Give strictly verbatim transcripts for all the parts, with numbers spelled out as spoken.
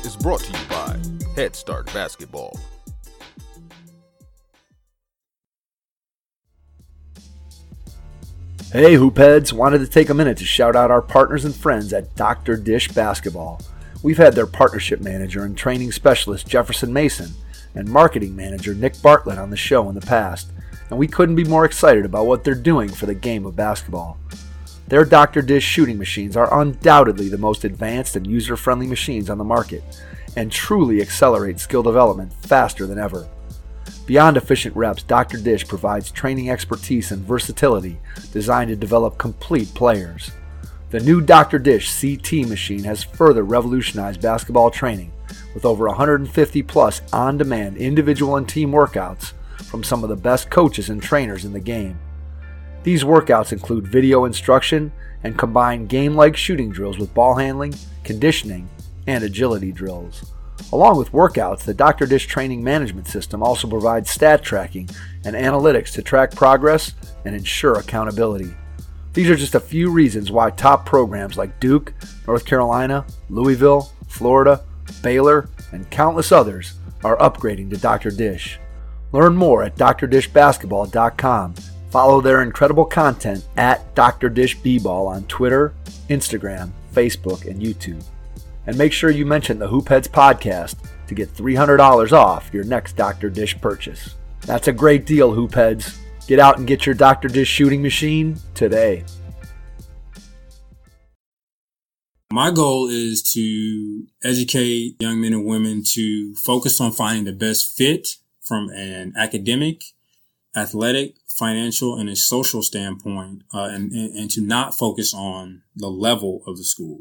is brought to you by Head Start Basketball. Hey Hoopheads, wanted to take a minute to shout out our partners and friends at Doctor Dish Basketball. We've had their partnership manager and training specialist Jefferson Mason and marketing manager Nick Bartlett on the show in the past, and we couldn't be more excited about what they're doing for the game of basketball. Their Doctor Dish shooting machines are undoubtedly the most advanced and user-friendly machines on the market and truly accelerate skill development faster than ever. Beyond efficient reps, Doctor Dish provides training expertise and versatility designed to develop complete players. The new Doctor Dish C T machine has further revolutionized basketball training with over one hundred fifty plus on-demand individual and team workouts from some of the best coaches and trainers in the game. These workouts include video instruction and combine game-like shooting drills with ball handling, conditioning, and agility drills. Along with workouts, the Doctor Dish training management system also provides stat tracking and analytics to track progress and ensure accountability. These are just a few reasons why top programs like Duke, North Carolina, Louisville, Florida, Baylor, and countless others are upgrading to Doctor Dish. Learn more at D R dish basketball dot com. Follow their incredible content at Doctor Dish B-Ball on Twitter, Instagram, Facebook, and YouTube. And make sure you mention the Hoopheads podcast to get three hundred dollars off your next Doctor Dish purchase. That's a great deal, Hoopheads. Get out and get your Doctor Dish shooting machine today. My goal is to educate young men and women to focus on finding the best fit from an academic, athletic, financial, and a social standpoint, uh, and, and, and to not focus on the level of the school.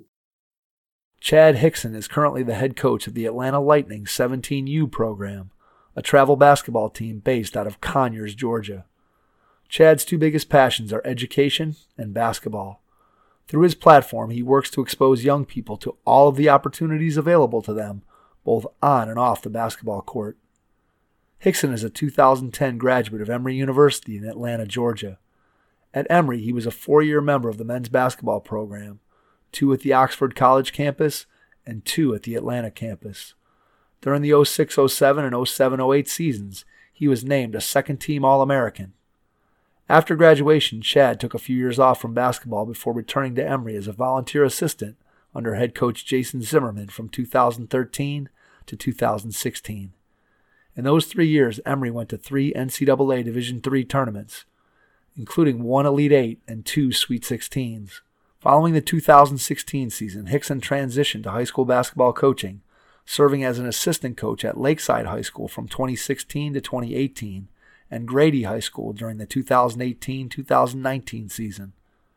Chad Hickson is currently the head coach of the Atlanta Lightning seventeen U program, a travel basketball team based out of Conyers, Georgia. Chad's two biggest passions are education and basketball. Through his platform, he works to expose young people to all of the opportunities available to them, both on and off the basketball court. Hickson is a two thousand ten graduate of Emory University in Atlanta, Georgia. At Emory, he was a four-year member of the men's basketball program, two at the Oxford College campus and two at the Atlanta campus. During the oh six oh seven and oh seven oh eight seasons, he was named a second-team All-American. After graduation, Chad took a few years off from basketball before returning to Emory as a volunteer assistant under head coach Jason Zimmerman from two thousand thirteen to two thousand sixteen. In those three years, Emory went to three N C double A Division three tournaments, including one Elite Eight and two Sweet sixteens. Following the two thousand sixteen season, Hickson transitioned to high school basketball coaching, serving as an assistant coach at Lakeside High School from twenty sixteen to twenty eighteen and Grady High School during the two thousand eighteen two thousand nineteen season.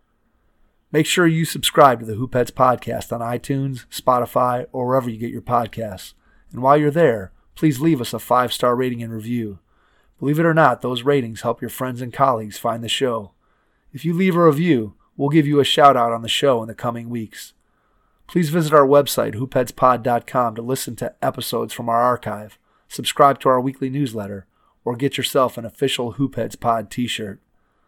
Make sure you subscribe to the Hoopheads podcast on iTunes, Spotify, or wherever you get your podcasts. And while you're there, please leave us a five-star rating and review. Believe it or not, those ratings help your friends and colleagues find the show. If you leave a review, we'll give you a shout-out on the show in the coming weeks. Please visit our website, hoopheads pod dot com, to listen to episodes from our archive, subscribe to our weekly newsletter, or get yourself an official Hoopheads Pod t-shirt.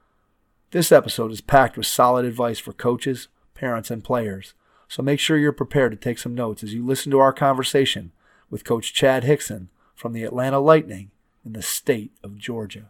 This episode is packed with solid advice for coaches, parents, and players, so make sure you're prepared to take some notes as you listen to our conversation with Coach Chad Hickson from the Atlanta Lightning in the state of Georgia.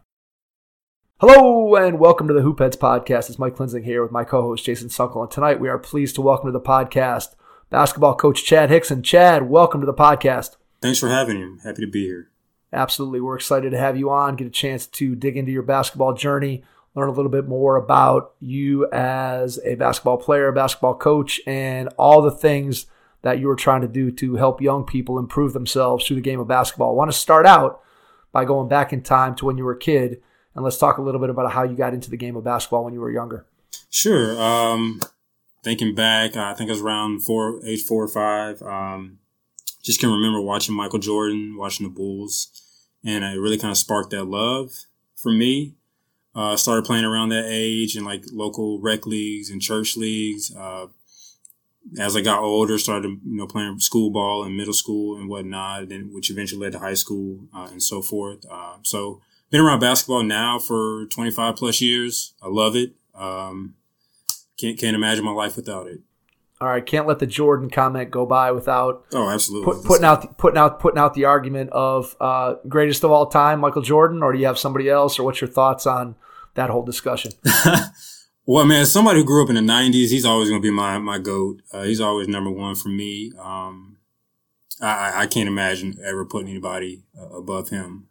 Hello and welcome to the Hoopheads podcast. It's Mike Klinzing here with my co-host Jason Sunkel, and tonight we are pleased to welcome to the podcast basketball coach Chad Hickson. Chad, welcome to the podcast. Thanks for having me. Happy to be here. Absolutely. We're excited to have you on, get a chance to dig into your basketball journey, learn a little bit more about you as a basketball player, basketball coach, and all the things that you were trying to do to help young people improve themselves through the game of basketball. I want to start out by going back in time to when you were a kid, and let's talk a little bit about how you got into the game of basketball when you were younger. Sure. Um, thinking back, I think I was around four, age four or five. Um, just can remember watching Michael Jordan, watching the Bulls, and it really kind of sparked that love for me. I uh, started playing around that age in like local rec leagues and church leagues. Uh, as I got older, started, you know, playing school ball in middle school and whatnot, and which eventually led to high school uh, and so forth. Uh, so been around basketball now for twenty-five plus years. I love it. Um, can't, can't imagine my life without it. All right, can't let the Jordan comment go by without oh, absolutely put, putting out putting out putting out the argument of uh, greatest of all time, Michael Jordan, or do you have somebody else, or what's your thoughts on that whole discussion? Well, man, as somebody who grew up in the nineties, he's always going to be my my GOAT. Uh, he's always number one for me. Um, I, I can't imagine ever putting anybody uh, above him.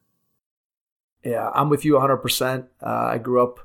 Yeah, I'm with you one hundred percent. Uh, I grew up.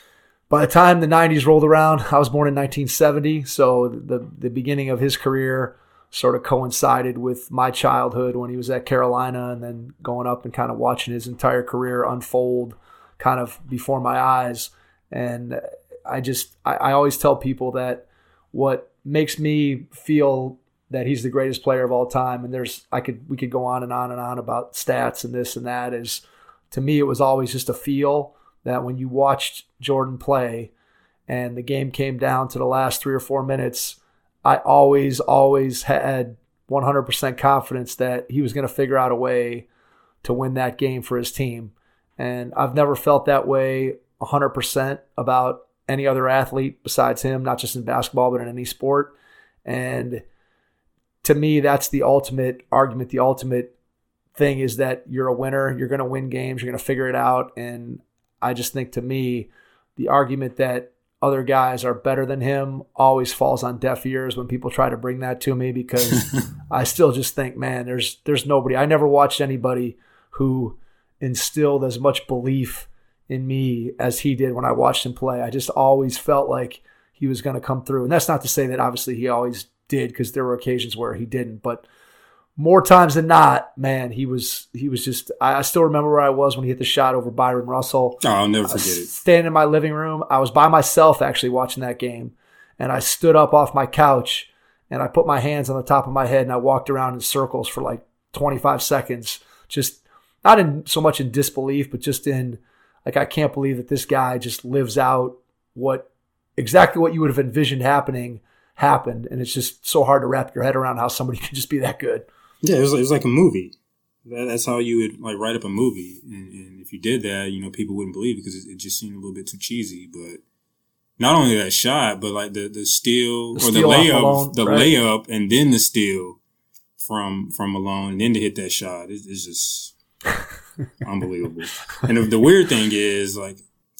By the time the nineties rolled around, I was born in nineteen seventy, so the the beginning of his career sort of coincided with my childhood when he was at Carolina, and then going up and kind of watching his entire career unfold kind of before my eyes. And I just, I, I always tell people that what makes me feel that he's the greatest player of all time, and there's, I could, we could go on and on and on about stats and this and that, is, to me, it was always just a feel that when you watched Jordan play and the game came down to the last three or four minutes, I always, always had one hundred percent confidence that he was going to figure out a way to win that game for his team. And I've never felt that way one hundred percent about any other athlete besides him, not just in basketball, but in any sport. And to me, that's the ultimate argument. The ultimate thing is that you're a winner. You're going to win games. You're going to figure it out. And I just think, to me, the argument that other guys are better than him always falls on deaf ears when people try to bring that to me, because I still just think, man, there's there's nobody. I never watched anybody who instilled as much belief in me as he did when I watched him play. I just always felt like he was going to come through. And that's not to say that obviously he always did, because there were occasions where he didn't. But more times than not, man, he was he was just – I still remember where I was when he hit the shot over Byron Russell. Oh, I'll never forget it. Standing in my living room. I was by myself actually watching that game, and I stood up off my couch, and I put my hands on the top of my head, and I walked around in circles for like twenty-five seconds, just not in so much in disbelief, but just in – like, I can't believe that this guy just lives out what exactly what you would have envisioned happening happened. And it's just so hard to wrap your head around how somebody can just be that good. Yeah, it was, it was like a movie. That, that's how you would like write up a movie. And, and if you did that, you know, people wouldn't believe it because it, it just seemed a little bit too cheesy. But not only that shot, but like the, the steal The or steal the off layup, Malone, the right? layup and then the steal from from Malone and then to hit that shot. It, it's just unbelievable. And the, the weird thing is, like,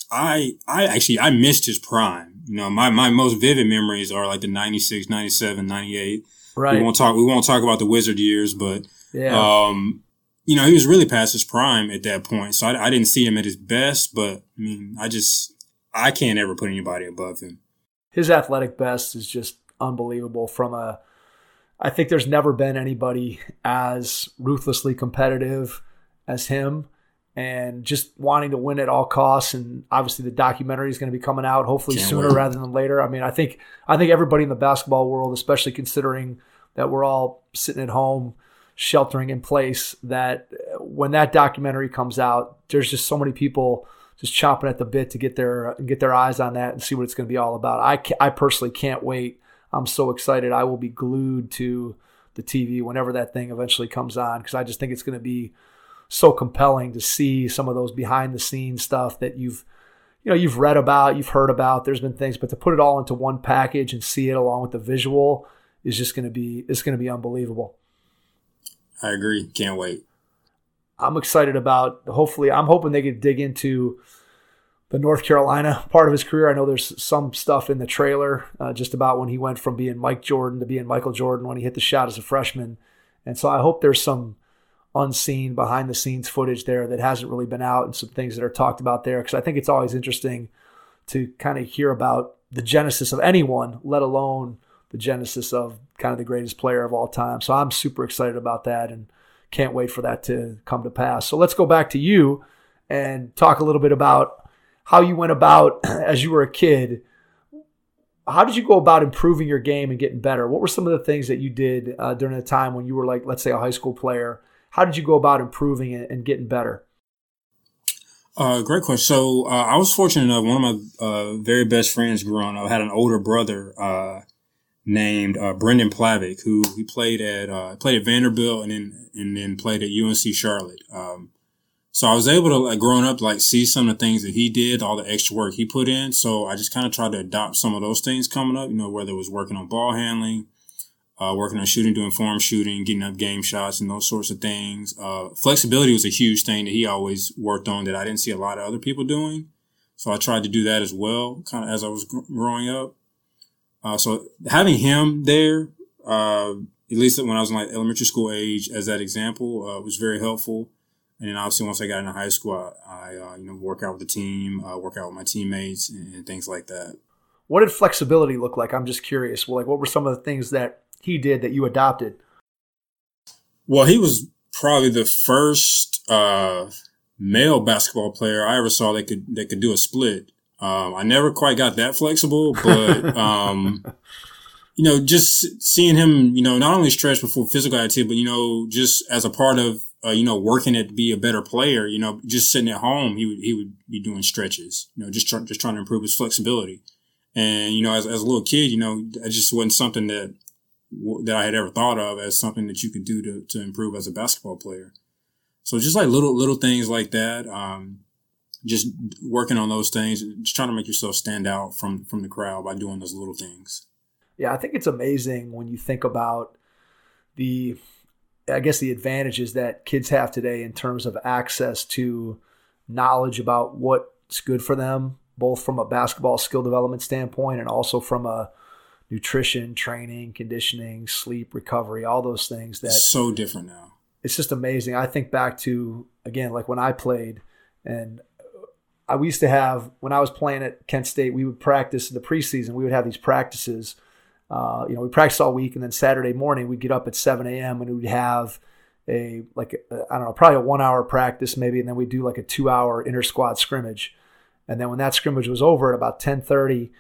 I I actually, I missed his prime. You know, my, my most vivid memories are like the ninety-six, ninety-seven, ninety-eight. Right. We won't talk, we won't talk about the Wizard years, but, Yeah. um, you know, he was really past his prime at that point. So I, I didn't see him at his best, but I mean, I just, I can't ever put anybody above him. His athletic best is just unbelievable. From a, I think there's never been anybody as ruthlessly competitive as him, and just wanting to win at all costs. And obviously the documentary is going to be coming out hopefully Can't sooner wait. rather than later. I mean, I think, I think everybody in the basketball world, especially considering that we're all sitting at home, sheltering in place, that when that documentary comes out, there's just so many people just chomping at the bit to get their, get their eyes on that and see what it's going to be all about. I, ca- I personally can't wait. I'm so excited. I will be glued to the T V whenever that thing eventually comes on, because I just think it's going to be so compelling to see some of those behind the scenes stuff that you've, you know, you've read about, you've heard about. There's been things, but to put it all into one package and see it along with the visual is just going to be, it's going to be unbelievable. I agree. Can't wait. I'm excited about, hopefully, I'm hoping they could dig into the North Carolina part of his career. I know there's some stuff in the trailer uh, just about when he went from being Mike Jordan to being Michael Jordan when he hit the shot as a freshman. And so I hope there's some unseen behind the scenes footage there that hasn't really been out, and some things that are talked about there. Cause I think it's always interesting to kind of hear about the genesis of anyone, let alone the genesis of kind of the greatest player of all time. So I'm super excited about that and can't wait for that to come to pass. So let's go back to you and talk a little bit about how you went about as you were a kid. How did you go about improving your game and getting better? What were some of the things that you did uh, during the time when you were, like, let's say, a high school player? How did you go about improving it and getting better? Uh, great question. So uh, I was fortunate enough. One of my uh, very best friends growing up had an older brother uh, named uh, Brendan Plavick, who he played at uh, played at Vanderbilt and then and then played at U N C Charlotte. Um, So I was able to, like, growing up, like, see some of the things that he did, all the extra work he put in. So I just kind of tried to adopt some of those things coming up, you know, whether it was working on ball handling, uh, working on shooting, doing form shooting, getting up game shots and those sorts of things. Uh, flexibility was a huge thing that he always worked on that I didn't see a lot of other people doing. So I tried to do that as well, kind of as I was growing up. Uh, so having him there, uh, at least when I was in like elementary school age as that example, uh, was very helpful. And then obviously once I got into high school, I, I uh, you know, work out with the team, uh, work out with my teammates and, and things like that. What did flexibility look like? I'm just curious. Well, like, what were some of the things that he did that you adopted? Well, he was probably the first uh, male basketball player I ever saw that could that could do a split. Um, I never quite got that flexible, but um, you know, just seeing him, you know, not only stretch before physical activity, but you know, just as a part of uh, you know, working it to be a better player, you know, just sitting at home, he would he would be doing stretches, you know, just try, just trying to improve his flexibility. And you know, as as a little kid, you know, it just wasn't something that that I had ever thought of as something that you could do to to improve as a basketball player. So just like little little things like that, um, just working on those things, just trying to make yourself stand out from from the crowd by doing those little things. Yeah, I think it's amazing when you think about the, I guess, the advantages that kids have today in terms of access to knowledge about what's good for them, both from a basketball skill development standpoint and also from a nutrition, training, conditioning, sleep, recovery, all those things. That it's so different now. It's just amazing. I think back to, again, like when I played, and I we used to have, when I was playing at Kent State, we would practice in the preseason. We would have these practices. Uh, you know, we practiced all week, and then Saturday morning we'd get up at seven a.m. and we'd have a, like, a, I don't know, probably a one-hour practice maybe, and then we'd do like a two-hour inter-squad scrimmage. And then when that scrimmage was over at about ten thirty,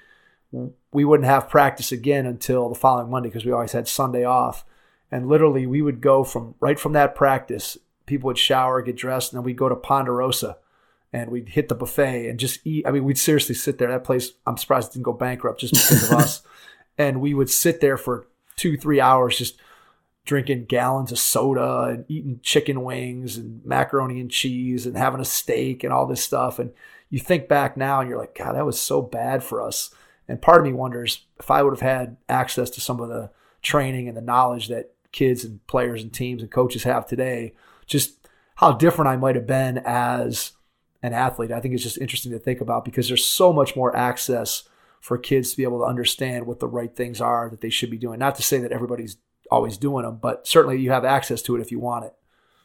we wouldn't have practice again until the following Monday because we always had Sunday off. And literally we would go from right from that practice, people would shower, get dressed, and then we'd go to Ponderosa and we'd hit the buffet and just eat. I mean, we'd seriously sit there. That place, I'm surprised it didn't go bankrupt just because of us. And we would sit there for two, three hours just drinking gallons of soda and eating chicken wings and macaroni and cheese and having a steak and all this stuff. And you think back now and you're like, God, that was so bad for us. And part of me wonders if I would have had access to some of the training and the knowledge that kids and players and teams and coaches have today, just how different I might have been as an athlete. I think it's just interesting to think about because there's so much more access for kids to be able to understand what the right things are that they should be doing. Not to say that everybody's always doing them, but certainly you have access to it if you want it.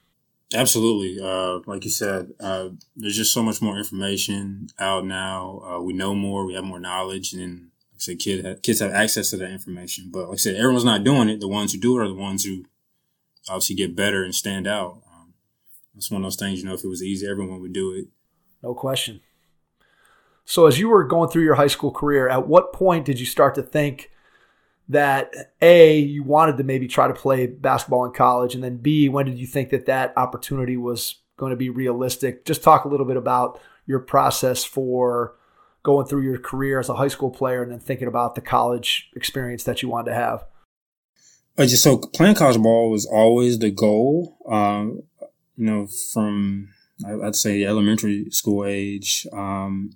Absolutely. Uh, like you said, uh, there's just so much more information out now. Uh, we know more, we have more knowledge, and then, like I said, kid have, kids have access to that information. But like I said, everyone's not doing it. The ones who do it are the ones who obviously get better and stand out. Um, it's one of those things, you know, if it was easy, everyone would do it. No question. So as you were going through your high school career, at what point did you start to think that A, you wanted to maybe try to play basketball in college, and then B, when did you think that that opportunity was going to be realistic? Just talk a little bit about your process for going through your career as a high school player and then thinking about the college experience that you wanted to have. Uh, just so playing college ball was always the goal. Um, you know, from I'd say elementary school age. Um,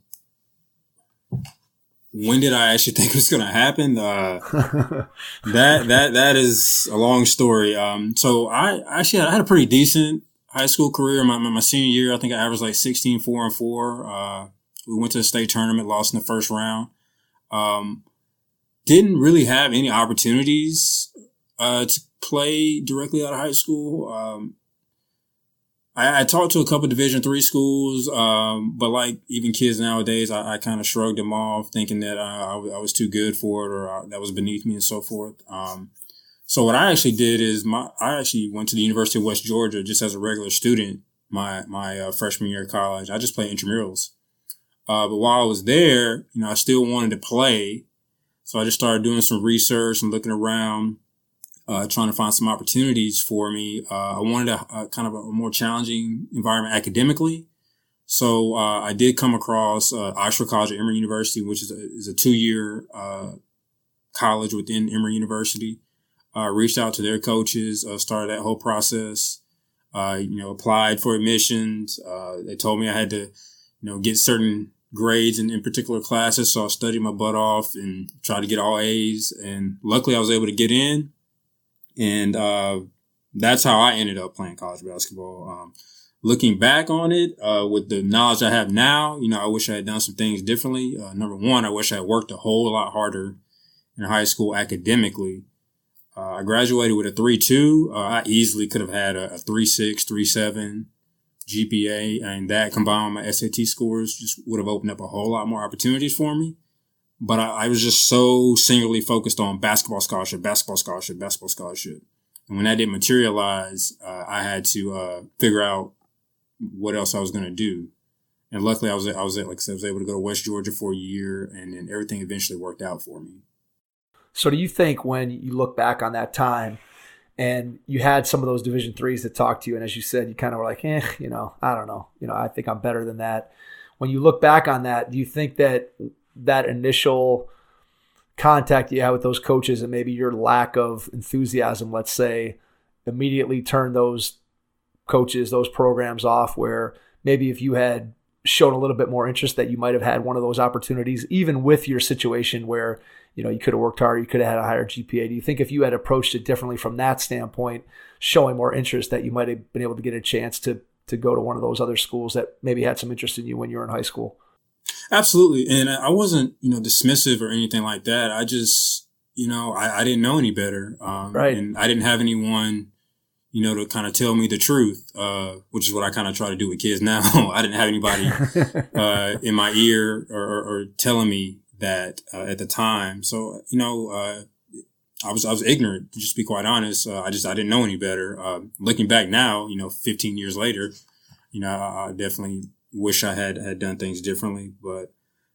When did I actually think it was going to happen? Uh, that, that, that is a long story. Um, so I actually had, I had a pretty decent high school career. My, my, my senior year, I think I averaged like sixteen, four and four. Uh, we went to the state tournament, lost in the first round. Um, didn't really have any opportunities, uh, to play directly out of high school. Um, I, I talked to a couple of Division three schools, um, but like even kids nowadays, I, I kind of shrugged them off, thinking that I, I was too good for it or I, that was beneath me and so forth. Um, so what I actually did is my I actually went to the University of West Georgia just as a regular student. My my uh, freshman year of college, I just played intramurals. Uh, but while I was there, you know, I still wanted to play, so I just started doing some research and looking around. Uh, trying to find some opportunities for me. Uh, I wanted a, a kind of a more challenging environment academically. So, uh, I did come across, uh, Oxford College at Emory University, which is a, is a two-year, uh, college within Emory University. Uh, reached out to their coaches, uh, started that whole process. Uh, you know, applied for admissions. Uh, they told me I had to, you know, get certain grades in, in particular classes. So I studied my butt off and tried to get all A's. And luckily I was able to get in. And, uh, that's how I ended up playing college basketball. Um, looking back on it, uh, with the knowledge I have now, you know, I wish I had done some things differently. Uh, number one, I wish I had worked a whole lot harder in high school academically. Uh, I graduated with a three two. Uh, I easily could have had a, a three six, three seven G P A, and that combined with my S A T scores just would have opened up a whole lot more opportunities for me. But I, I was just so singularly focused on basketball scholarship, basketball scholarship, basketball scholarship. And when that didn't materialize, uh, I had to uh, figure out what else I was going to do. And luckily, I was I was like I said, I was able to go to West Georgia for a year, and then everything eventually worked out for me. So do you think when you look back on that time and you had some of those Division threes that talked to you, and as you said, you kind of were like, eh, you know, I don't know. You know, I think I'm better than that. When you look back on that, do you think that that initial contact you had with those coaches and maybe your lack of enthusiasm, let's say, immediately turned those coaches, those programs off, where maybe if you had shown a little bit more interest that you might have had one of those opportunities, even with your situation where, you know, you could have worked harder, you could have had a higher G P A. Do you think if you had approached it differently from that standpoint, showing more interest, that you might have been able to get a chance to to go to one of those other schools that maybe had some interest in you when you were in high school? Absolutely. And I wasn't, you know, dismissive or anything like that. I just, you know, I, I didn't know any better. Um, right. And I didn't have anyone, you know, to kind of tell me the truth, uh, which is what I kind of try to do with kids now. I didn't have anybody uh, in my ear or, or, or telling me that uh, at the time. So, you know, uh, I was I was ignorant, to just be quite honest. Uh, I just I didn't know any better. Uh, looking back now, you know, fifteen years later, you know, I, I definitely wish I had had done things differently. But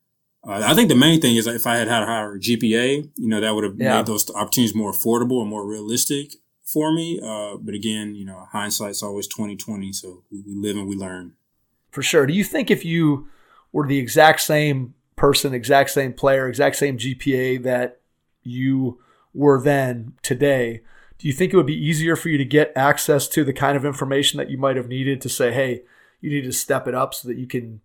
uh, I think the main thing is if I had had a higher G P A, you know, that would have yeah. made those opportunities more affordable and more realistic for me. Uh, but again, you know, hindsight's always twenty twenty, so we, we live and we learn. For sure. Do you think if you were the exact same person, exact same player, exact same G P A that you were then today, do you think it would be easier for you to get access to the kind of information that you might have needed to say, hey, you need to step it up so that you can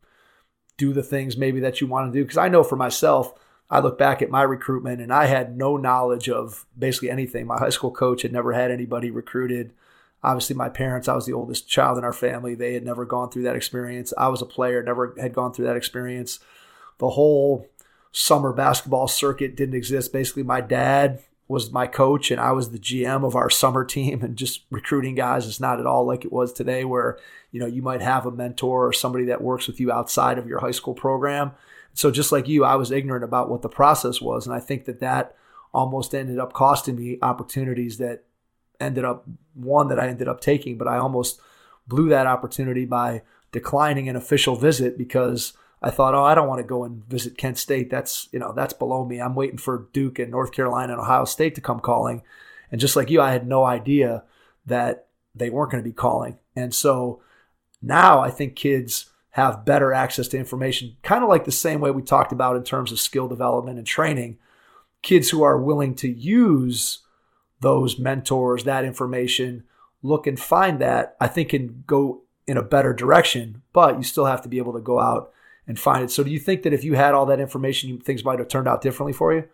do the things maybe that you want to do? Because I know for myself, I look back at my recruitment and I had no knowledge of basically anything. My high school coach had never had anybody recruited. Obviously, my parents, I was the oldest child in our family. They had never gone through that experience. I was a player, never had gone through that experience. The whole summer basketball circuit didn't exist. Basically, my dad was my coach and I was the G M of our summer team, and just recruiting guys is not at all like it was today where, you know, you might have a mentor or somebody that works with you outside of your high school program. So just like you, I was ignorant about what the process was. And I think that that almost ended up costing me opportunities that ended up, one that I ended up taking, but I almost blew that opportunity by declining an official visit because I thought, oh, I don't want to go and visit Kent State. That's, you know, that's below me. I'm waiting for Duke and North Carolina and Ohio State to come calling. And just like you, I had no idea that they weren't going to be calling. And so now I think kids have better access to information, kind of like the same way we talked about in terms of skill development and training. Kids who are willing to use those mentors, that information, look and find that, I think can go in a better direction, but you still have to be able to go out and find it. So do you think that if you had all that information, things might have turned out differently for you?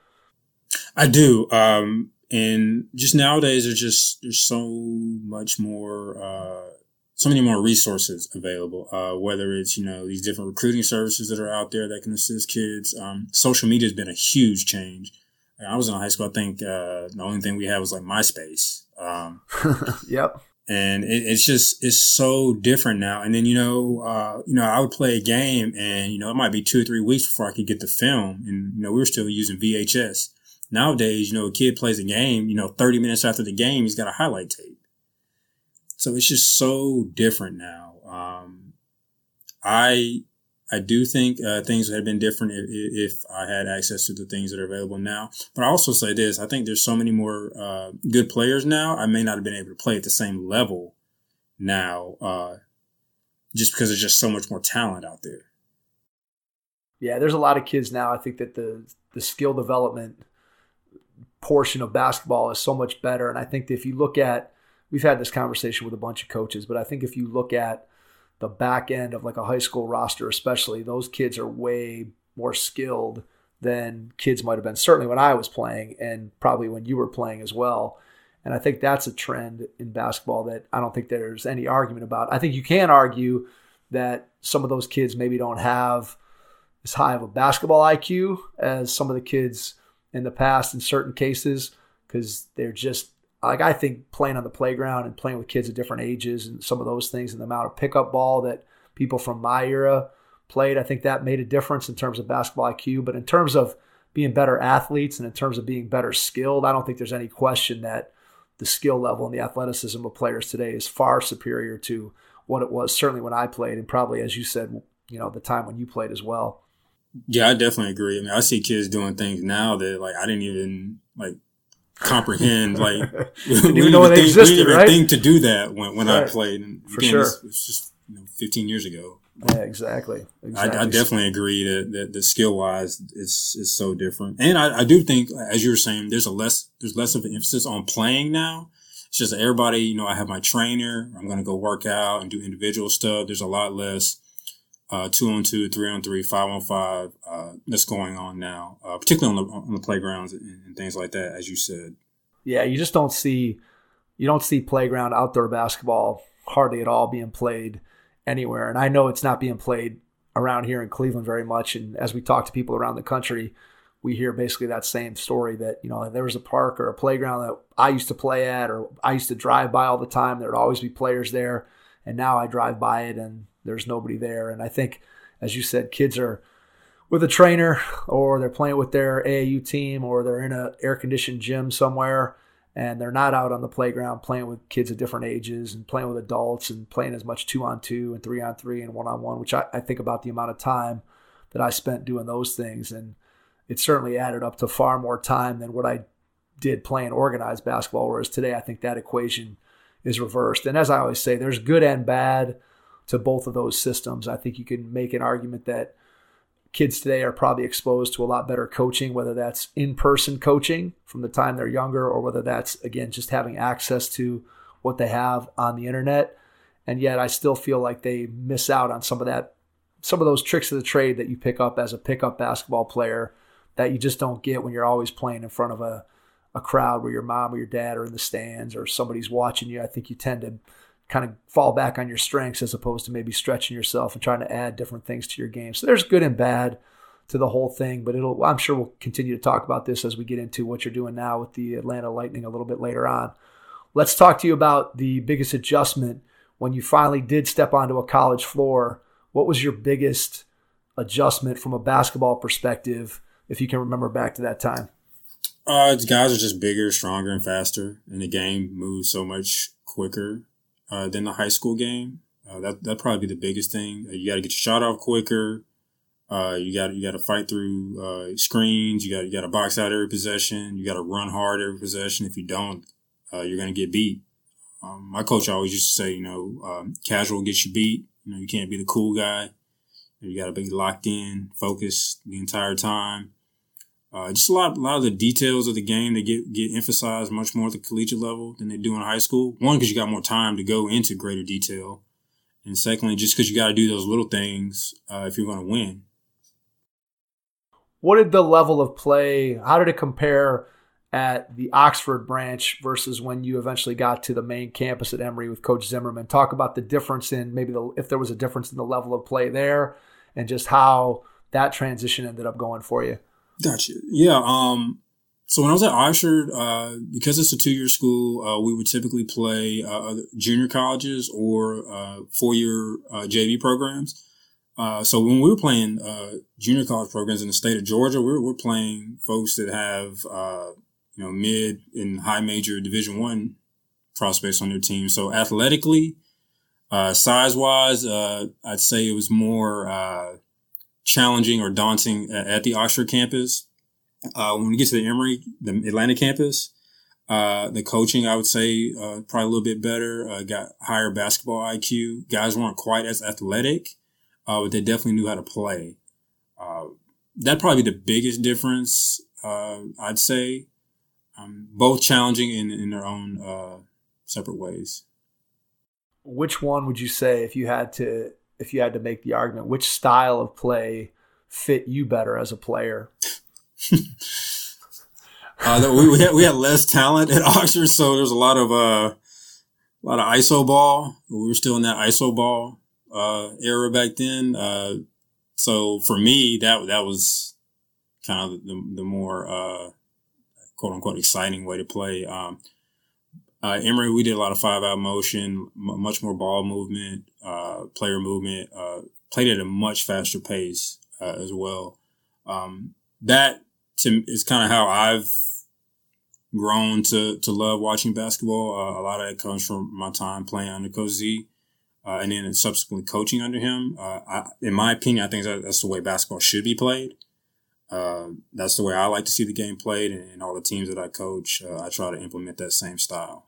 I do. Um, and just nowadays, there's just, there's so much more, uh, so many more resources available, uh, whether it's, you know, these different recruiting services that are out there that can assist kids. Um, social media has been a huge change. I was in high school. I think, uh, the only thing we had was like MySpace. Um, yep. And it, it's just, it's so different now. And then, you know, uh, you know, I would play a game and, you know, it might be two or three weeks before I could get the film. And, you know, we were still using V H S. Nowadays, you know, a kid plays a game, you know, thirty minutes after the game, he's got a highlight tape. So it's just so different now. Um, I, I do think, uh, things would have been different if, if I had access to the things that are available now. But I also say this, I think there's so many more, uh, good players now. I may not have been able to play at the same level now, uh, just because there's just so much more talent out there. Yeah, there's a lot of kids now. I think that the, the skill development portion of basketball is so much better. And I think that if you look at, we've had this conversation with a bunch of coaches, but I think if you look at the back end of like a high school roster, especially, those kids are way more skilled than kids might have been, certainly when I was playing and probably when you were playing as well. And I think that's a trend in basketball that I don't think there's any argument about. I think you can argue that some of those kids maybe don't have as high of a basketball I Q as some of the kids in the past in certain cases, because they're just, like, I think playing on the playground and playing with kids at different ages and some of those things and the amount of pickup ball that people from my era played, I think that made a difference in terms of basketball I Q. But in terms of being better athletes and in terms of being better skilled, I don't think there's any question that the skill level and the athleticism of players today is far superior to what it was certainly when I played, and probably, as you said, you know, the time when you played as well. Yeah, I definitely agree. I mean, I see kids doing things now that, like, I didn't even, like, comprehend. Like, didn't even know they think, existed, we didn't even right? think to do that when, when right. I played. And For again, sure. It's, it's just, you know, fifteen years ago. Yeah, exactly. exactly. I, I definitely agree that, that, that skill-wise, it's it's so different. And I, I do think, as you were saying, there's a less there's less of an emphasis on playing now. It's just everybody, you know, I have my trainer. I'm going to go work out and do individual stuff. There's a lot less uh, two on two, three on three, five on five uh, that's going on now, uh, particularly on the on the playgrounds and, and things like that, as you said. Yeah, you just don't see you don't see playground outdoor basketball hardly at all being played anywhere. And I know it's not being played around here in Cleveland very much. And as we talk to people around the country, we hear basically that same story that, you know, there was a park or a playground that I used to play at, or I used to drive by all the time. There would always be players there. And now I drive by it and there's nobody there. And I think, as you said, kids are with a trainer, or they're playing with their A A U team, or they're in an air-conditioned gym somewhere, and they're not out on the playground playing with kids of different ages and playing with adults and playing as much two-on-two and three-on-three and one-on-one, which I, I think about the amount of time that I spent doing those things. And it certainly added up to far more time than what I did playing organized basketball, whereas today I think that equation is reversed. And as I always say, there's good and bad to both of those systems. I think you can make an argument that kids today are probably exposed to a lot better coaching, whether that's in-person coaching from the time they're younger, or whether that's, again, just having access to what they have on the internet. And yet I still feel like they miss out on some of that, some of those tricks of the trade that you pick up as a pickup basketball player that you just don't get when you're always playing in front of a, a crowd where your mom or your dad are in the stands or somebody's watching you. I think you tend to kind of fall back on your strengths as opposed to maybe stretching yourself and trying to add different things to your game. So there's good and bad to the whole thing, but it'll, I'm sure we'll continue to talk about this as we get into what you're doing now with the Atlanta Lightning a little bit later on. Let's talk to you about the biggest adjustment when you finally did step onto a college floor. What was your biggest adjustment from a basketball perspective, if you can remember back to that time? Uh, guys are just bigger, stronger, and faster, and the game moves so much quicker uh, than the high school game. Uh, that that'd probably be the biggest thing. You got to get your shot off quicker. Uh, you got you got to fight through uh, screens. You got you got to box out every possession. You got to run hard every possession. If you don't, uh, you're gonna get beat. Um, my coach always used to say, you know, um, casual gets you beat. You know, you can't be the cool guy. You got to be locked in, focused the entire time. Uh, just a lot, a lot of the details of the game that get get emphasized much more at the collegiate level than they do in high school. One, because you got more time to go into greater detail, and secondly, just because you got to do those little things uh, if you're going to win. What did the level of play? How did it compare at the Oxford branch versus when you eventually got to the main campus at Emory with Coach Zimmerman? Talk about the difference in maybe the, if there was a difference in the level of play there, and just how that transition ended up going for you. Gotcha. Yeah. Um, so when I was at Oxford, uh, because it's a two-year school, uh, we would typically play uh, junior colleges or uh, four-year uh, J V programs. Uh, so when we were playing uh, junior college programs in the state of Georgia, we're, we're playing folks that have uh, you know mid and high major Division One prospects on their team. So athletically, uh, size-wise, uh, I'd say it was more uh, challenging or daunting at the Oxford campus. Uh, when we get to the Emory, the Atlanta campus, uh, the coaching, I would say, uh, probably a little bit better, uh, got higher basketball I Q. Guys weren't quite as athletic, uh, but they definitely knew how to play. Uh, that'd probably be the biggest difference, uh, I'd say. Um, both challenging in, in their own, uh, separate ways. Which one would you say, if you had to if you had to make the argument, which style of play fit you better as a player? uh, we, we, had, we had less talent at Oxford, so there's a lot of uh, a lot of I S O ball. We were still in that I S O ball uh, era back then. Uh, so for me, that that was kind of the, the more uh, quote unquote exciting way to play. Um, Uh, Emory, we did a lot of five-out motion, m- much more ball movement, uh, player movement, uh, played at a much faster pace uh, as well. Um, that to, is kind of how I've grown to to love watching basketball. Uh, a lot of it comes from my time playing under Coach Z, uh, and then subsequently coaching under him. Uh, I, in my opinion, I think that, that's the way basketball should be played. Uh, that's the way I like to see the game played, and, and all the teams that I coach, uh, I try to implement that same style.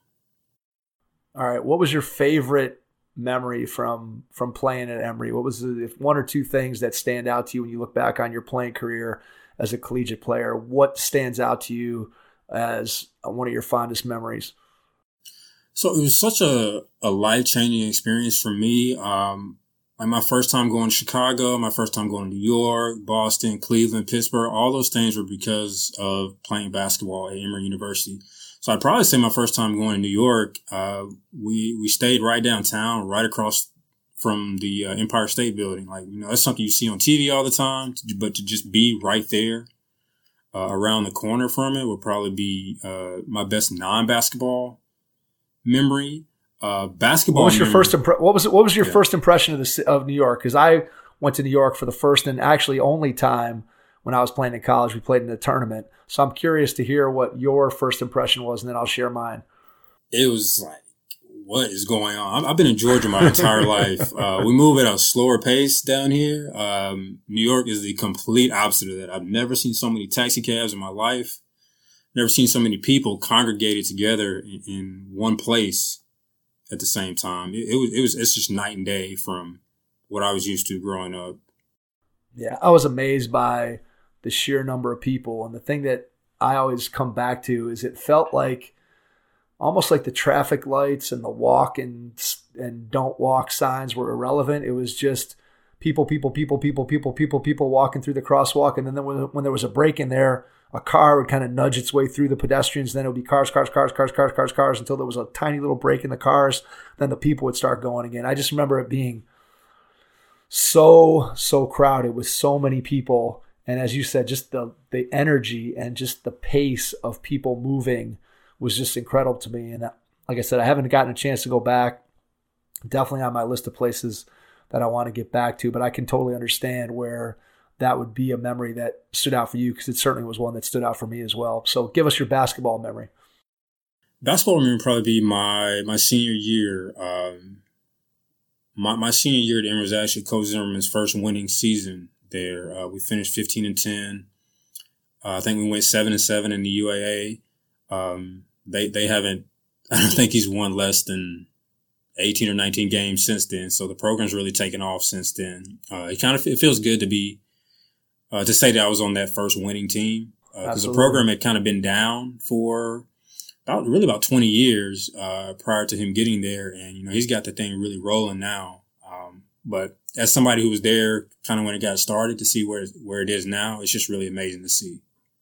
All right. What was your favorite memory from from playing at Emory? What was the, if one or two things that stand out to you when you look back on your playing career as a collegiate player? What stands out to you as one of your fondest memories? So it was such a, a life-changing experience for me. Um, like my first time going to Chicago, my first time going to New York, Boston, Cleveland, Pittsburgh, all those things were because of playing basketball at Emory University. So I'd probably say my first time going to New York, uh, we, we stayed right downtown, right across from the uh, Empire State Building. Like, you know, that's something you see on T V all the time, but to just be right there, uh, around the corner from it would probably be, uh, my best non-basketball memory. Uh, basketball. What was your memory, first, impre- what was, what was your yeah. first impression of the, of New York? Cause I went to New York for the first and actually only time when I was playing in college. We played in the tournament. So I'm curious to hear what your first impression was, and then I'll share mine. It was like, what is going on? I've been in Georgia my entire life. Uh, we move at a slower pace down here. Um, New York is the complete opposite of that. I've never seen so many taxi cabs in my life. Never seen so many people congregated together in, in one place at the same time. It, it was, it was, it's just night and day from what I was used to growing up. Yeah, I was amazed by the sheer number of people. And the thing that I always come back to is it felt like almost like the traffic lights and the walk and and don't walk signs were irrelevant. It was just people, people, people, people, people, people, people walking through the crosswalk. And then when, when there was a break in there, a car would kind of nudge its way through the pedestrians. Then it would be cars, cars, cars, cars, cars, cars, cars, until there was a tiny little break in the cars. Then the people would start going again. I just remember it being so, so crowded with so many people. And as you said, just the, the energy and just the pace of people moving was just incredible to me. And like I said, I haven't gotten a chance to go back. Definitely on my list of places that I want to get back to, but I can totally understand where that would be a memory that stood out for you, because it certainly was one that stood out for me as well. So give us your basketball memory. Basketball memory would probably be my, my senior year. Um, my, my senior year at Emory was actually Coach Zimmerman's first winning season there. Uh, we finished fifteen and ten. Uh, I think we went seven and seven in the U A A. Um, they, they haven't, I don't think he's won less than eighteen or nineteen games since then. So the program's really taken off since then. Uh, it kind of, it feels good to be, uh, to say that I was on that first winning team. Uh, cause the program had kind of been down for about, really about twenty years, uh, prior to him getting there. And, you know, he's got the thing really rolling now. Um, but as somebody who was there kind of when it got started, to see where, where it is now, it's just really amazing to see.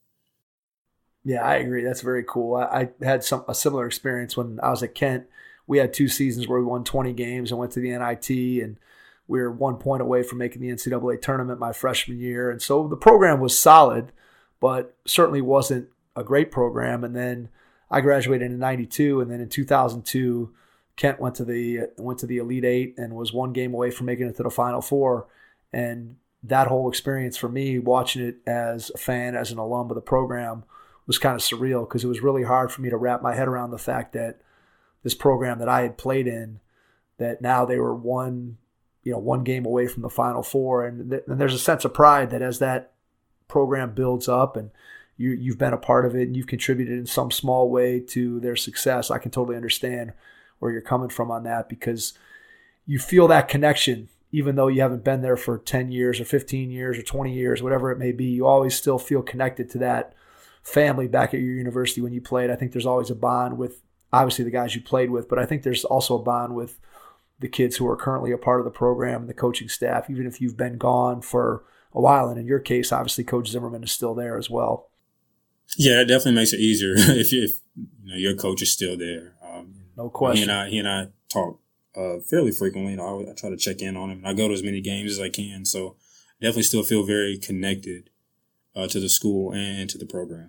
Yeah, I agree. That's very cool. I, I had some a similar experience when I was at Kent. We had two seasons where we won twenty games and went to the N I T, and we were one point away from making the N C double A tournament my freshman year. And so the program was solid, but certainly wasn't a great program. And then I graduated in ninety-two, and then in two thousand two, Kent went to the went to the Elite Eight and was one game away from making it to the Final Four. And that whole experience for me, watching it as a fan, as an alum of the program, was kind of surreal, because it was really hard for me to wrap my head around the fact that this program that I had played in, that now they were one, you know, one game away from the Final Four. And, th- and there's a sense of pride that as that program builds up and you, you've been a part of it and you've contributed in some small way to their success, I can totally understand where you're coming from on that, because you feel that connection, even though you haven't been there for ten years or fifteen years or twenty years, whatever it may be. You always still feel connected to that family back at your university when you played. I think there's always a bond with obviously the guys you played with, but I think there's also a bond with the kids who are currently a part of the program and the coaching staff, even if you've been gone for a while. And in your case, obviously Coach Zimmerman is still there as well. Yeah, it definitely makes it easier if, you, if you know, your coach is still there. Um, no question. He and I, he and I talk uh, fairly frequently. You know, I, I try to check in on him. I go to as many games as I can, so definitely still feel very connected uh, to the school and to the program.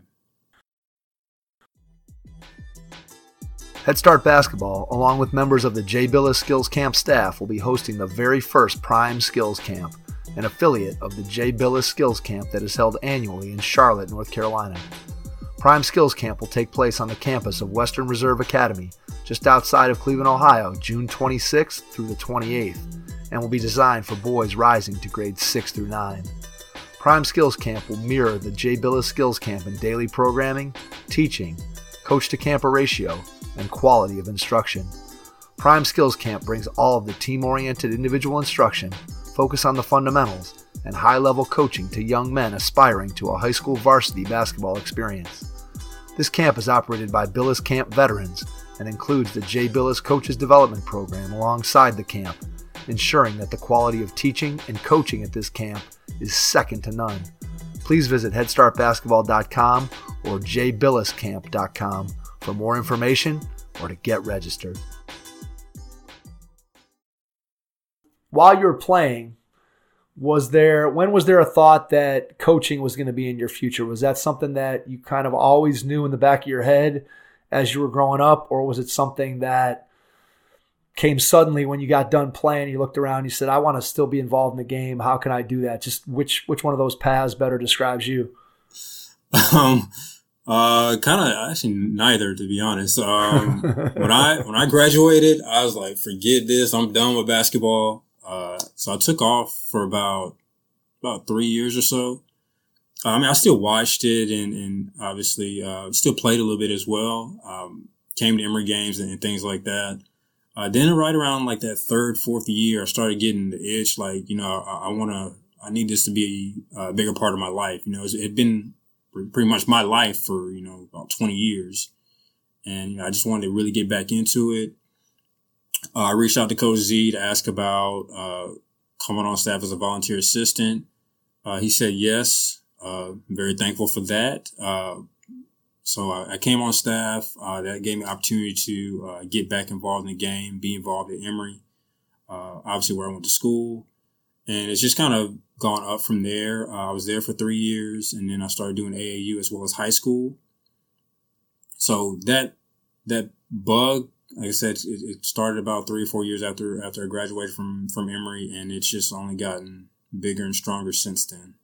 Head Start Basketball, along with members of the Jay Billis Skills Camp staff, will be hosting the very first Prime Skills Camp, an affiliate of the Jay Billis Skills Camp that is held annually in Charlotte, North Carolina. Prime Skills Camp will take place on the campus of Western Reserve Academy, just outside of Cleveland, Ohio, June twenty-sixth through the twenty-eighth, and will be designed for boys rising to grades six through nine. Prime Skills Camp will mirror the Jay Billis Skills Camp in daily programming, teaching, coach-to-camper ratio, and quality of instruction. Prime Skills Camp brings all of the team-oriented individual instruction, focus on the fundamentals, and high-level coaching to young men aspiring to a high school varsity basketball experience. This camp is operated by Billis Camp veterans and includes the Jay Billis Coaches Development Program alongside the camp, ensuring that the quality of teaching and coaching at this camp is second to none. Please visit head start basketball dot com or jay billis camp dot com for more information or to get registered. While you were playing, was there when was there a thought that coaching was going to be in your future? Was that something that you kind of always knew in the back of your head as you were growing up, or was it something that came suddenly when you got done playing? You looked around, you said, I want to still be involved in the game. How can I do that? Just which which one of those paths better describes you? Um Uh, kind of actually neither, to be honest. Um, when I, when I graduated, I was like, forget this. I'm done with basketball. Uh, so I took off for about, about three years or so. Uh, I mean, I still watched it and, and obviously, uh, still played a little bit as well. Um, came to Emory games and, and things like that. Uh, then right around like that third, fourth year, I started getting the itch. Like, you know, I, I want to, I need this to be a bigger part of my life. You know, it had been pretty much my life for, you know, about twenty years. And, you know, I just wanted to really get back into it. Uh, I reached out to Coach Z to ask about, uh, coming on staff as a volunteer assistant. Uh, he said yes. Uh, I'm very thankful for that. Uh, so I, I came on staff. Uh, that gave me the opportunity to, uh, get back involved in the game, be involved at Emory, uh, obviously where I went to school. And it's just kind of gone up from there. Uh, I was there for three years, and then I started doing A A U as well as high school. So that that bug, like I said, it, it started about three or four years after after I graduated from from Emory, and it's just only gotten bigger and stronger since then.